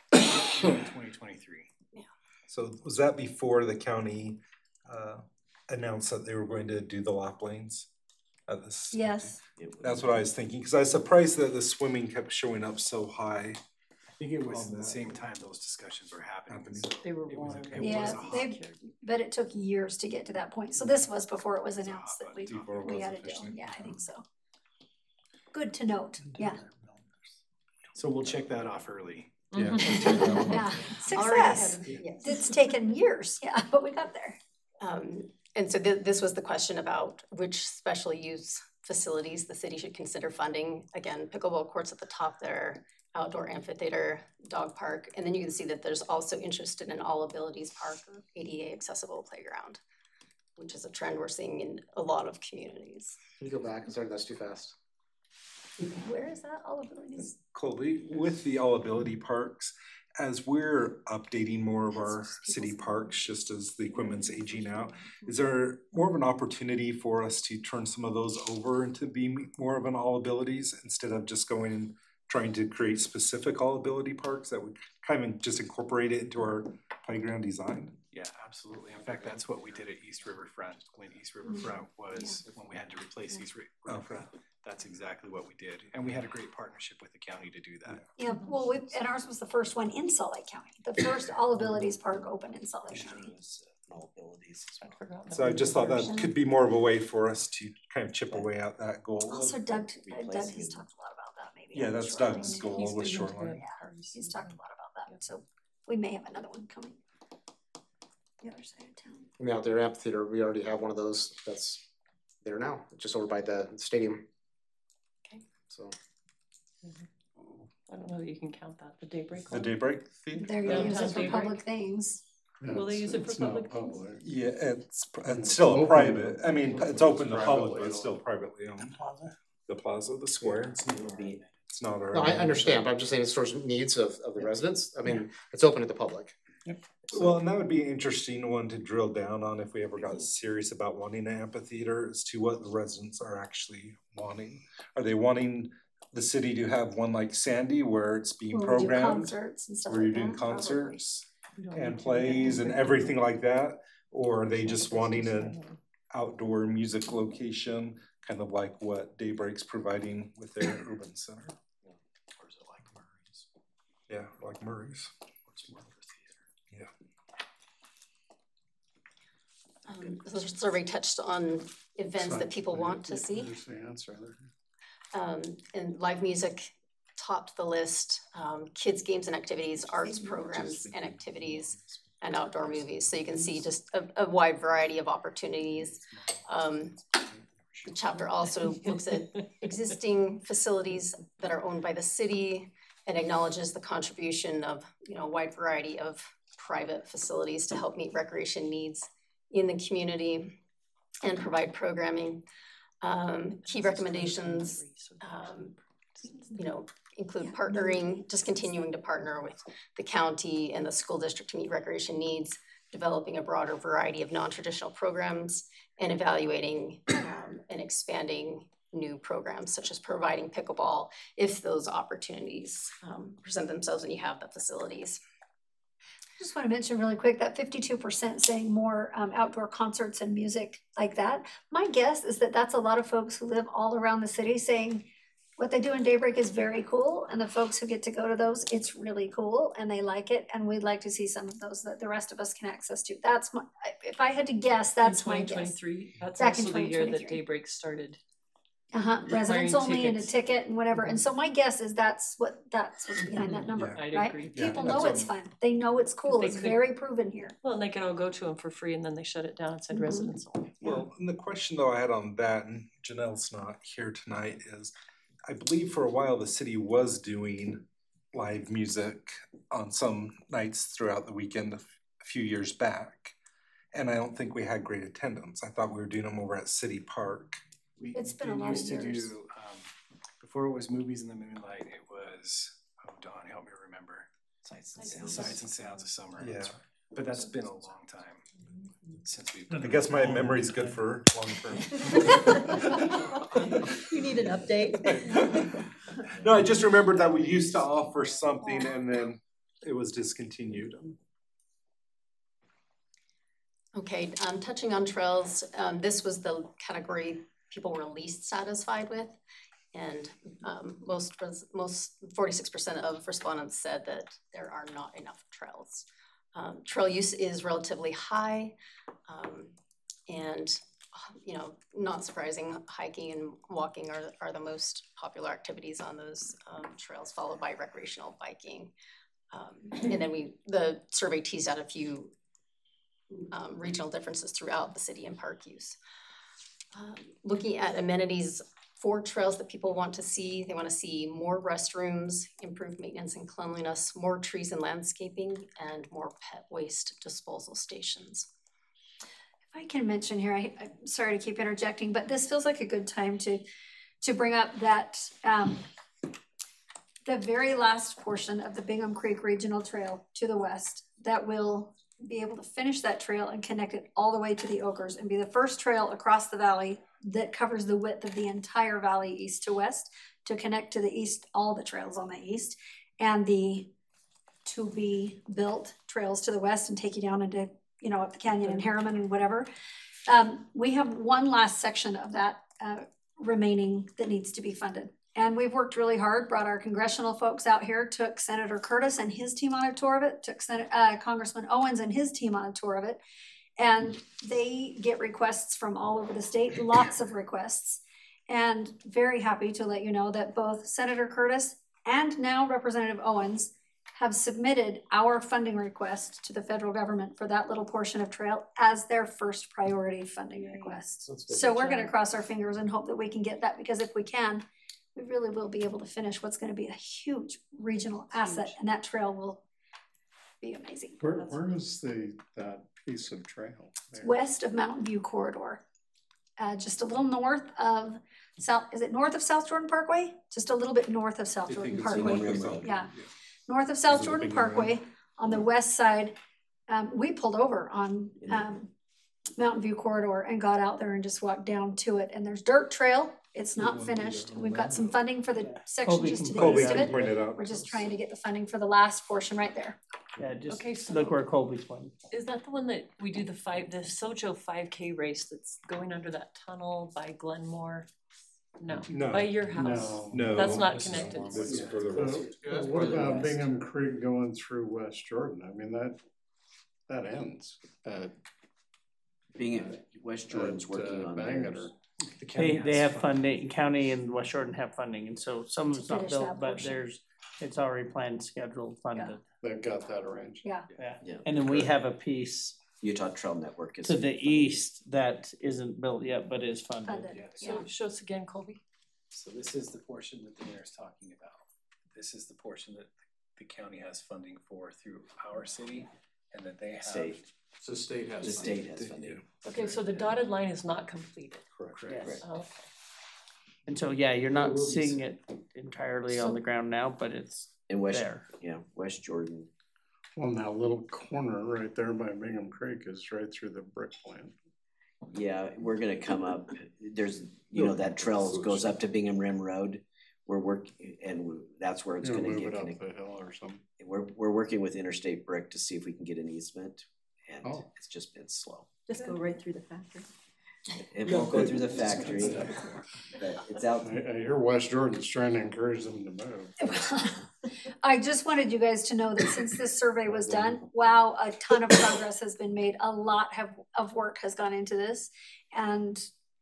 2023. Yeah. So was that before the county announced that they were going to do the lap lanes at this? Yes. That's what I was thinking, because I was surprised that the swimming kept showing up so high. I think it was the same time those discussions were happening. So They were it was watered. it was Yeah, a hot- they, but it took years to get to that point. So this was before it was announced that Before it we was had a deal. officially- Yeah, I think so. Good to note, yeah. So we'll check that off early. Yeah. Yeah, success. Yes. It's taken years, yeah, but we got there. And so this was the question about which special use facilities the city should consider funding. Again, pickleball courts at the top there, outdoor amphitheater, dog park, and then you can see that there's also interest in an all abilities park or ADA accessible playground, which is a trend we're seeing in a lot of communities. Can you go back? Sorry, that's too fast. Where is that all abilities? Colby, with the all ability parks, as we're updating more of our city parks, just as the equipment's aging out, is there more of an opportunity for us to turn some of those over into being more of an all abilities instead of just going and trying to create specific all ability parks that would kind of just incorporate it into our playground design? Yeah, absolutely. In fact, that's what we did at East Riverfront when East Riverfront was, when we had to replace East Riverfront. That's exactly what we did. And we had a great partnership with the county to do that. Yeah, well, and ours was the first one in Salt Lake County, the first all abilities park opened in Salt Lake County. All abilities. So I just thought that could be more of a way for us to kind of chip away at that goal. Also Doug has talked a lot about that maybe. Yeah, that's Doug's goal with Shoreline. Yeah, he's talked a lot about that, so we may have another one coming. The other side of town. I mean, out there amphitheater, we already have one of those that's there now, just over by the stadium. Okay. So. I don't know that you can count that, the Daybreak The Club. Daybreak theme? They're gonna use Downtown it for Daybreak. public things. Will they use it for It's not public things? public. Yeah, it's It's still open. private. I mean, it's open to Privately public, but owned. it's still privately owned. The plaza, the square. It's not our. No, I understand, but I'm just saying it serves needs of the residents. I mean, it's open to the public. Well, and that would be an interesting one to drill down on if we ever got serious about wanting an amphitheater as to what the residents are actually wanting. Are they wanting the city to have one like Sandy where it's being Where we do programmed? concerts and stuff Where like you're doing that, probably. concerts We don't and need to. plays and everything like that? Or are they just wanting an outdoor music location, kind of like what Daybreak's providing with their urban center? Or is it like Murray's? Yeah, like Murray's. It's more of a theater. The survey touched on events that people want to see. There's the answer there. And live music topped the list, kids, games and activities, arts programs and activities, and outdoor movies. So you can see just a wide variety of opportunities. The chapter also looks at existing facilities that are owned by the city and acknowledges the contribution of, a wide variety of private facilities to help meet recreation needs in the community and provide programming. Key recommendations, include partnering, just continuing to partner with the county and the school district to meet recreation needs, developing a broader variety of non-traditional programs, and evaluating and expanding new programs, such as providing pickleball if those opportunities present themselves and you have the facilities. Just want to mention really quick that 52% saying more outdoor concerts and music like that. My guess is that that's a lot of folks who live all around the city saying what they do in Daybreak is very cool, and the folks who get to go to those, it's really cool and they like it, and we'd like to see some of those that the rest of us can access to. That's my, if I had to guess, that's my guess. 2023, that's Back in also the year that 2023. Daybreak started. Residents Requiring only and a tickets. ticket and whatever, and so my guess is that's what's behind that number, I'd right? agree. Yeah, People that's know it's fun, they know it's cool, They it's could- very proven here. Well, and they could all go to them for free and then they shut it down and said Mhm. residents only. Well, and the question though I had on that, and Janelle's not here tonight, is I believe for a while the city was doing live music on some nights throughout the weekend a few years back. And I don't think we had great attendance. I thought we were doing them over at City Park. It's been a We lot of used to years. do, before it was Movies in the Moonlight, it was, Dawn, help me remember. Sights and Sounds. Sights and Sounds of Summer. Yeah. But that's been a long time since we've done I it. guess my memory's good for long term. You need an update. No, I just remembered that we used to offer something and then it was discontinued. Okay, touching on trails, this was the category people were least satisfied with. And most 46% of respondents said that there are not enough trails. Trail use is relatively high, and not surprising, hiking and walking are the most popular activities on those trails, followed by recreational biking. And then the survey teased out a few regional differences throughout the city and park use. Looking at amenities for trails that people want to see, they want to see more restrooms, improved maintenance and cleanliness, more trees and landscaping, and more pet waste disposal stations. If I can mention here, I'm sorry to keep interjecting, but this feels like a good time to bring up that the very last portion of the Bingham Creek Regional Trail to the west that will be able to finish that trail and connect it all the way to the Oakers and be the first trail across the valley that covers the width of the entire valley east to west to connect to the east, all the trails on the east, and the to be built trails to the west and take you down into, up the canyon and Harriman and whatever. We have one last section of that remaining that needs to be funded. And we've worked really hard, brought our congressional folks out here, took Senator Curtis and his team on a tour of it, took Congressman Owens and his team on a tour of it. And they get requests from all over the state, lots of requests. And very happy to let you know that both Senator Curtis and now Representative Owens have submitted our funding request to the federal government for that little portion of trail as their first priority funding request. So we're gonna cross our fingers and hope that we can get that, because if we can, we really will be able to finish what's gonna be a huge regional asset, and that trail will be amazing. Where is that piece of trail? It's there? west of Mountain View Corridor. Just a little north of is it north of South Jordan Parkway? Just a little bit north of South I Jordan think it's Parkway. north of South. Yeah. North of South Is it the Jordan Bingham Road? Parkway, on the west side, we pulled over on, Mountain View Corridor and got out there and just walked down to it, and there's dirt trail, it's not finished, we've got some funding for the section Colby just to the can east Colby of can point it. it out. We're just trying to get the funding for the last portion right there. Yeah, just Okay, so- look where Colby's pointing. Is that the one that we do the Sojo 5K race that's going under that tunnel by Glenmore? No, No. by your house. No. That's not This is connected. This is further west. What about Bingham Creek going through West Jordan? I mean, that ends at Being West Jordan's working on Bangor. theirs. They have funding, county and West Jordan have funding, and so some of it's To not finish built, that but portion. it's already planned, scheduled, funded. They've got that arranged. Yeah. Yeah, Yeah. and then we have a piece Utah Trail Network is. to the east that isn't built yet, but is funded. Funded, yeah. So show us again, Colby. So this is the portion that the mayor's talking about. This is the portion that the county has funding for through our city, and that they have. State. The state The state has funding. Okay, so the dotted line is not completed. Correct. Yes. Oh, okay. And so, yeah, you're not seeing it entirely on So- the ground now, but it's In West, there. yeah, West Jordan. Well, that little corner right there by Bingham Creek is right through the brick plant. Yeah, we're gonna come up, there's, that trail goes up to Bingham Rim Road. That's where it's You know, gonna move get it up connected. the hill or something. We're working with Interstate Brick to see if we can get an easement, and Oh. it's just been slow. Just go right through the factory. It won't go through the factory, but it's out. I hear West Jordan's trying to encourage them to move. I just wanted you guys to know that since this survey was done, wow, a ton of progress has been made. A lot of work has gone into this. And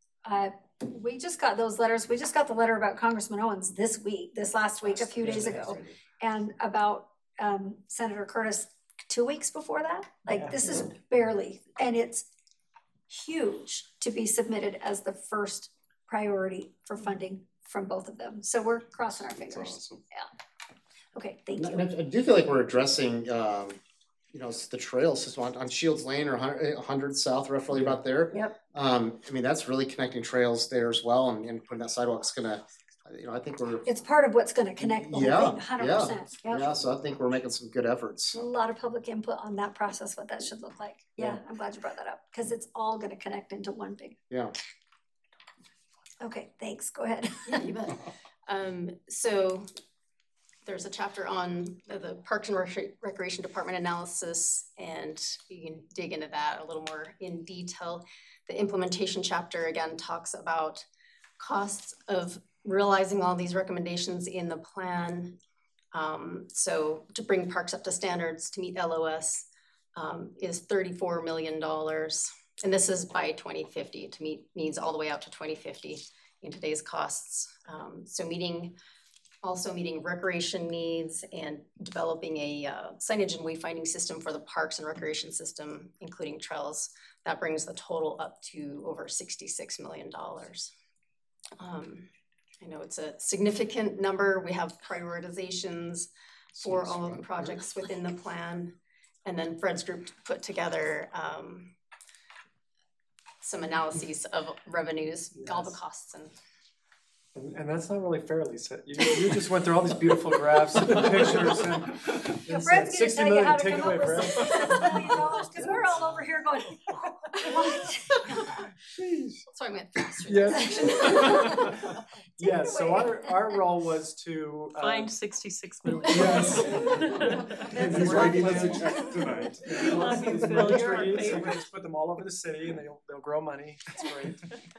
we just got those letters. We just got the letter about Congressman Owens this last week, a few days ago. And about Senator Curtis 2 weeks before that. Like, this is barely, and it's huge to be submitted as the first priority for funding from both of them. So we're crossing our fingers. Awesome. Okay, thank And you. I do feel like we're addressing, the trail system on Shields Lane or 100 South, roughly about there. Yep. I mean, that's really connecting trails there as well, and putting that sidewalk's gonna, I think we're, It's part of what's gonna connect the whole yeah, thing, 100%. yeah, Yep. yeah, so I think we're making some good efforts. A lot of public input on that process, what that should look like. Yeah, I'm glad you brought that up, because it's all gonna connect into one big. Yeah. Okay, thanks, go ahead. Yeah, you bet. So there's a chapter on the Parks and Recreation Department analysis, and you can dig into that a little more in detail. The implementation chapter again talks about costs of realizing all these recommendations in the plan. So to bring parks up to standards to meet LOS is $34 million. And this is by 2050 to meet needs all the way out to 2050 in today's costs. So also meeting recreation needs and developing a signage and wayfinding system for the parks and recreation system, including trails. That brings the total up to over $66 million. I know it's a significant number. We have prioritizations for all of the projects within the plan. And then Fred's group put together some analyses of revenues, all the costs and And that's not really fair, Lisa. You just went through all these beautiful graphs and pictures and Yeah, and Fred's said gonna 60 tell you million how to take come away, up with Fred. $66 million, because we're all over here going, what? so I went faster. Yes. Take it Yes, so away. our role was to Find 66 million. Yes. That's He's the writing lucky us a one. check tonight. Lucky These Phil, money you're our trees, and favorite. we just put them all over the city and they'll grow money. That's great.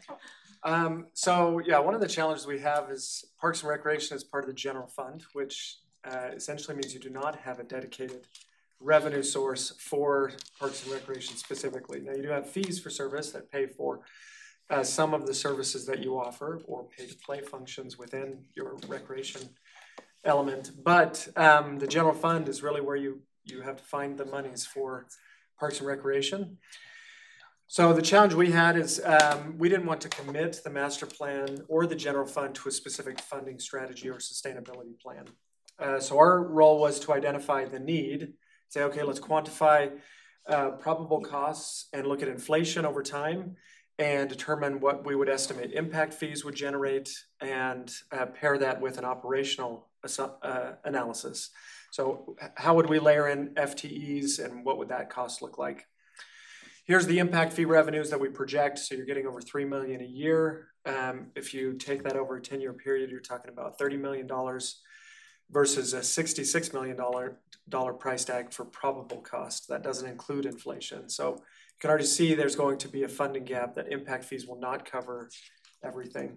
So yeah, one of the challenges we have is Parks and Recreation is part of the general fund, which essentially means you do not have a dedicated revenue source for Parks and Recreation specifically. Now you do have fees for service that pay for some of the services that you offer or pay to play functions within your recreation element, but the general fund is really where you have to find the monies for Parks and Recreation. So the challenge we had is we didn't want to commit the master plan or the general fund to a specific funding strategy or sustainability plan. So our role was to identify the need, say, okay, let's quantify probable costs and look at inflation over time and determine what we would estimate impact fees would generate and pair that with an operational analysis. So how would we layer in FTEs and what would that cost look like? Here's the impact fee revenues that we project. So you're getting over $3 million a year. If you take that over a 10-year period, you're talking about $30 million versus a $66 million price tag for probable cost. That doesn't include inflation. So you can already see there's going to be a funding gap that impact fees will not cover everything.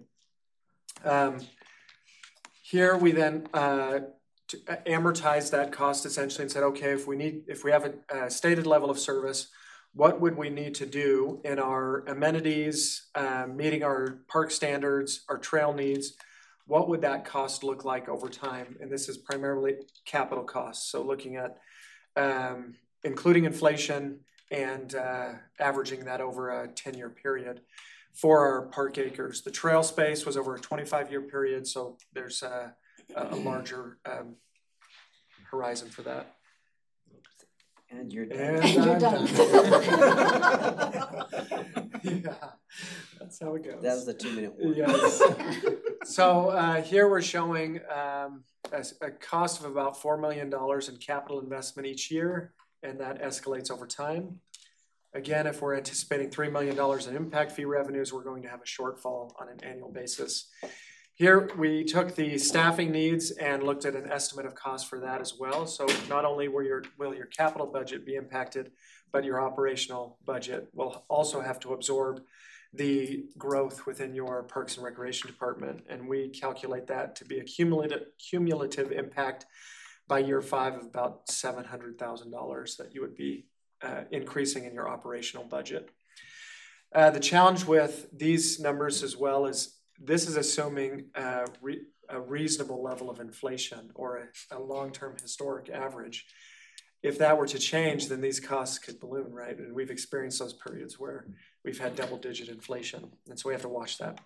Here we then amortize that cost essentially and said, okay, if we have a stated level of service, what would we need to do in our amenities, meeting our park standards, our trail needs? What would that cost look like over time? And this is primarily capital costs. So looking at including inflation and averaging that over a 10-year period for our park acres. The trail space was over a 25-year period, so there's a larger horizon for that. And you're done. And You're I'm done. Yeah, that's how it goes. That was the 2-minute warning. Yes. So here we're showing a cost of about $4 million in capital investment each year, and that escalates over time. Again, if we're anticipating $3 million in impact fee revenues, we're going to have a shortfall on an annual basis. Here, we took the staffing needs and looked at an estimate of cost for that as well. So not only will your capital budget be impacted, but your operational budget will also have to absorb the growth within your Parks and Recreation Department. And we calculate that to be a cumulative impact by year 5 of about $700,000 that you would be increasing in your operational budget. The challenge with these numbers as well is this is assuming a reasonable level of inflation or a long-term historic average. If that were to change, then these costs could balloon, right? And we've experienced those periods where we've had double-digit inflation, and so we have to watch that.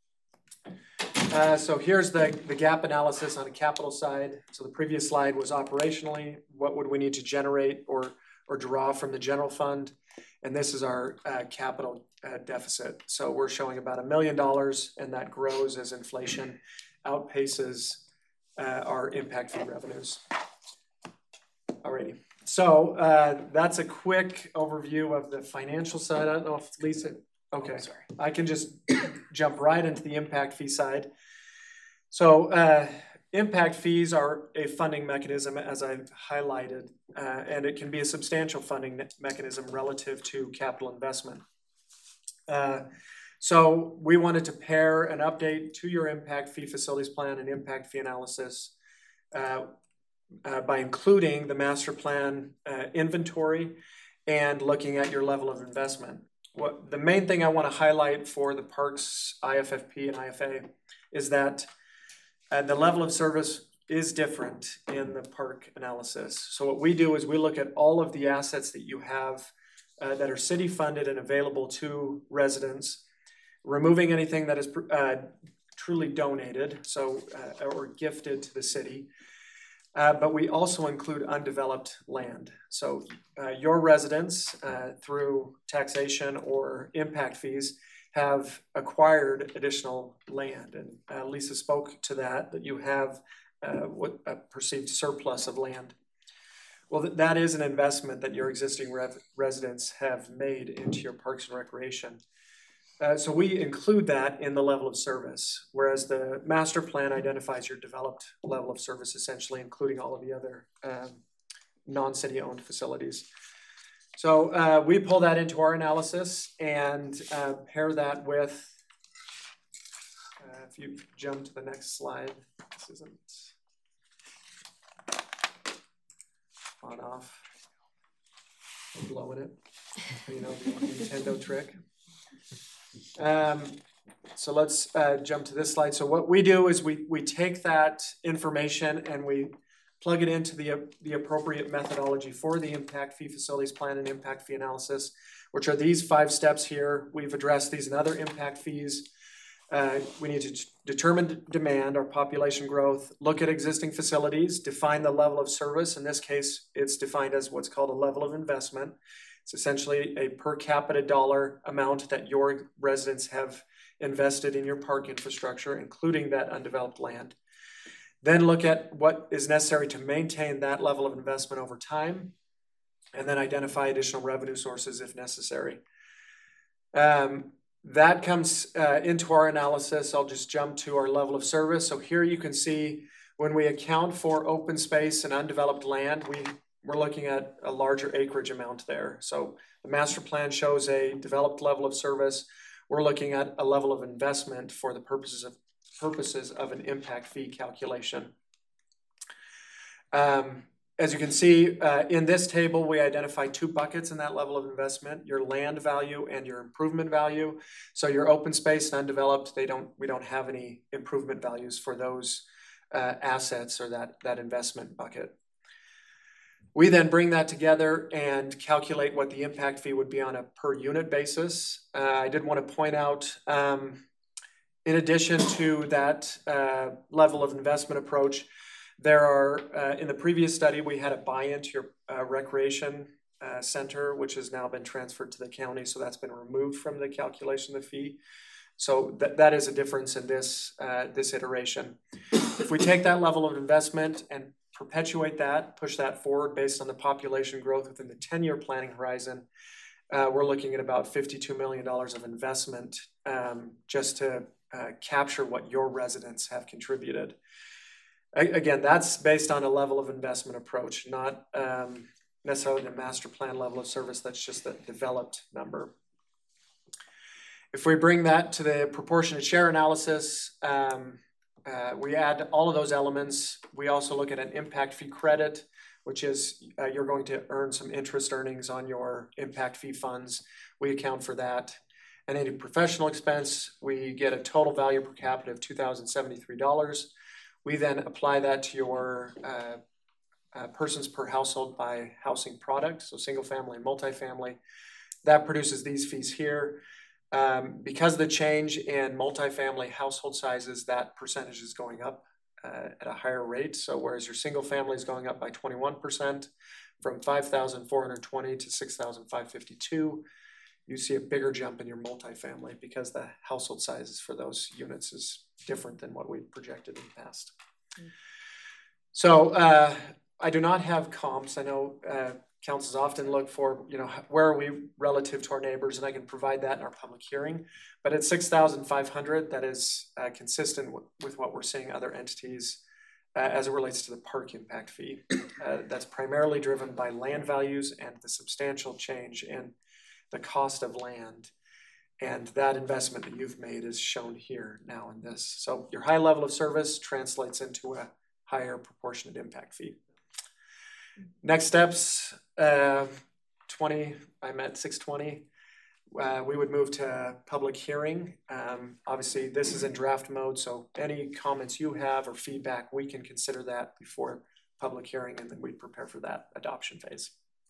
So here's the gap analysis on a capital side. So the previous slide was operationally, what would we need to generate or draw from the general fund? And this is our capital deficit. So we're showing about $1 million, and that grows as inflation outpaces our impact fee revenues. Alrighty, so that's a quick overview of the financial side. I don't know if Lisa, okay, sorry. I can just jump right into the impact fee side. So impact fees are a funding mechanism, as I've highlighted, and it can be a substantial funding mechanism relative to capital investment. So we wanted to pair an update to your impact fee facilities plan and impact fee analysis by including the master plan inventory and looking at your level of investment. The main thing I want to highlight for the parks IFFP and IFA is that the level of service is different in the park analysis. So what we do is we look at all of the assets that you have that are city funded and available to residents, removing anything that is truly donated, so or gifted to the city. But we also include undeveloped land. So your residents, through taxation or impact fees, have acquired additional land. And Lisa spoke to that you have what a perceived surplus of land. Well, that is an investment that your existing residents have made into your Parks and Recreation. So we include that in the level of service, whereas the master plan identifies your developed level of service, essentially including all of the other non-city owned facilities. So we pull that into our analysis and pair that with, if you jump to the next slide, this isn't on off, I'm blowing it, you know, the Nintendo trick. So let's jump to this slide. So what we do is we take that information and we plug it into the appropriate methodology for the impact fee facilities plan and impact fee analysis, which are these 5 steps here. We've addressed these in other impact fees. We need to determine demand, our population growth, look at existing facilities, define the level of service. In this case, it's defined as what's called a level of investment. It's essentially a per capita dollar amount that your residents have invested in your park infrastructure, including that undeveloped land. Then look at what is necessary to maintain that level of investment over time, and then identify additional revenue sources if necessary. That comes into our analysis. I'll just jump to our level of service. So here you can see when we account for open space and undeveloped land, we're looking at a larger acreage amount there. So the master plan shows a developed level of service. We're looking at a level of investment for the purposes of an impact fee calculation. As you can see, in this table, we identify 2 buckets in that level of investment, your land value and your improvement value. So your open space and undeveloped, we don't have any improvement values for those assets or that investment bucket. We then bring that together and calculate what the impact fee would be on a per unit basis. I did want to point out, in addition to that level of investment approach, there are, in the previous study, we had a buy-in to your recreation center, which has now been transferred to the county. So that's been removed from the calculation of the fee. So that is a difference in this iteration. If we take that level of investment and perpetuate that, push that forward based on the population growth within the 10-year planning horizon, we're looking at about $52 million of investment just to capture what your residents have contributed. Again, that's based on a level of investment approach, not necessarily the master plan level of service. That's just the developed number. If we bring that to the proportionate share analysis, we add all of those elements. We also look at an impact fee credit, which is you're going to earn some interest earnings on your impact fee funds. We account for that. And any professional expense, we get a total value per capita of $2,073. We then apply that to your persons per household by housing product, so single family and multifamily. That produces these fees here. Because of the change in multifamily household sizes, that percentage is going up at a higher rate. So whereas your single family is going up by 21% from 5,420 to 6,552, you see a bigger jump in your multifamily because the household sizes for those units is different than what we projected in the past. So I do not have comps. I know councils often look for, where are we relative to our neighbors, and I can provide that in our public hearing. But at 6,500, that is consistent with what we're seeing other entities as it relates to the park impact fee. That's primarily driven by land values and the substantial change in the cost of land. And that investment that you've made is shown here now in this. So your high level of service translates into a higher proportionate impact fee. Next steps, 20, I'm at 6:20. We would move to public hearing. Obviously, this is in draft mode, so any comments you have or feedback, we can consider that before public hearing, and then we prepare for that adoption phase.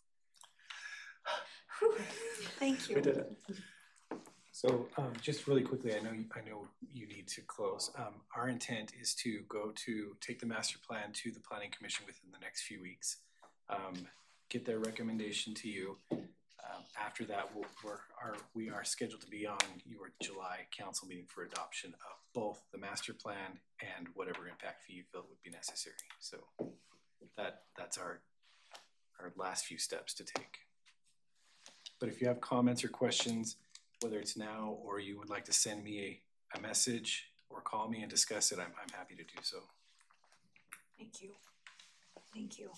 Thank you. We did it. So just really quickly, I know you need to close. Our intent is to take the master plan to the Planning Commission within the next few weeks. Get their recommendation to you. After that, we are scheduled to be on your July council meeting for adoption of both the master plan and whatever impact fee you feel would be necessary. So that's our last few steps to take. But if you have comments or questions, whether it's now or you would like to send me a message or call me and discuss it, I'm happy to do so. Thank you. Thank you.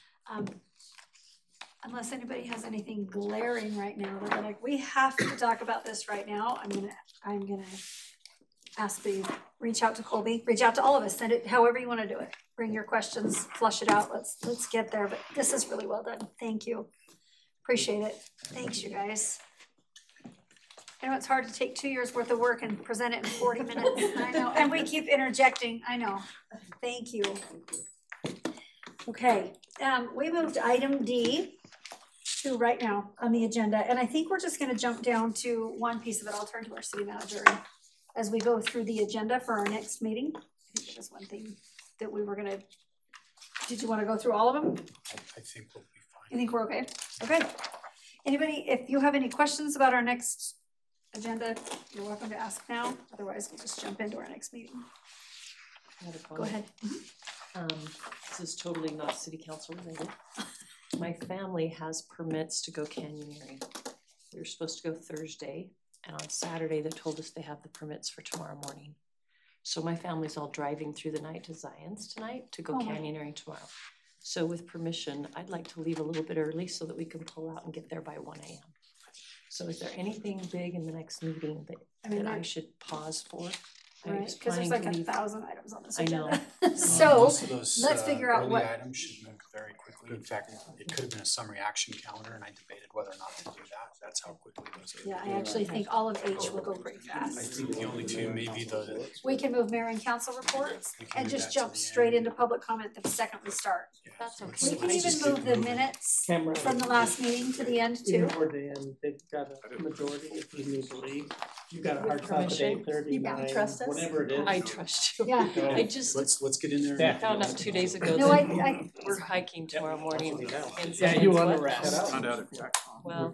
Unless anybody has anything glaring right now that they're like, we have to talk about this right now, I'm gonna ask the reach out to Colby, reach out to all of us, send it however you want to do it. Bring your questions, flush it out. Let's get there. But this is really well done. Thank you. Appreciate it. Thanks, you guys. I know it's hard to take 2 years worth of work and present it in 40 minutes. I know, and we keep interjecting. I know. Thank you. Okay, we moved item D to right now on the agenda, and I think we're just gonna jump down to one piece of it. I'll turn to our city manager as we go through the agenda for our next meeting. I think that was one thing that we were gonna, did you wanna go through all of them? I think we'll be fine. You think we're okay? Okay. Anybody, if you have any questions about our next agenda, you're welcome to ask now. Otherwise, we'll just jump into our next meeting. I have a Go comment. ahead. This is totally not city council related. My family has permits to go canyoneering. They're supposed to go Thursday, and on Saturday, they told us they have the permits for tomorrow morning. So my family's all driving through the night to Zion's tonight to go Oh my. canyoneering tomorrow. So with permission, I'd like to leave a little bit early so that we can pull out and get there by 1 a.m. So is there anything big in the next meeting that I should pause for? I Right, was because there's planning like to leave. 1,000 items on this I know. agenda. So, Most of those, let's figure out early what. items should move very quickly. In fact, it could have been a summary action calendar, and I debated whether or not to do that. That's how quickly those are. Yeah, I actually think all of H will go pretty I fast. think the only two may be the. We can move mayor and council reports We can and move just that to jump the straight end. into public comment the second we start. That's okay. We can Let's even just keep move the moving. minutes Camera. from the last meeting to the end Even too. toward the end, they've got a majority if you need to leave. You got a With hard stop at permission? 8:30, You 9, trust us? whatever it is. I trust you. Yeah. I just Let's get in there. Yeah. found out 2 days ago No, that we're hiking tomorrow morning in Yeah, you Zion's wanna West. rest. Well,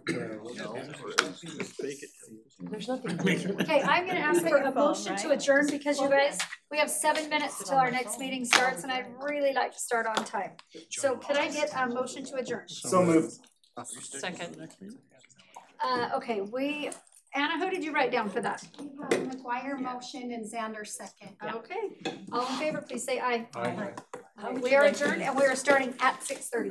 there's nothing. Okay, I'm gonna ask for a phone, motion to right? adjourn because you guys, we have 7 minutes till our next meeting starts and I'd really like to start on time. So could I get a motion to adjourn? So moved. Second. Okay, Anna, who did you write down for that? McGuire motion and Xander second. Okay, all in favor, please say aye. Aye. We are adjourned and we are starting at 6:30.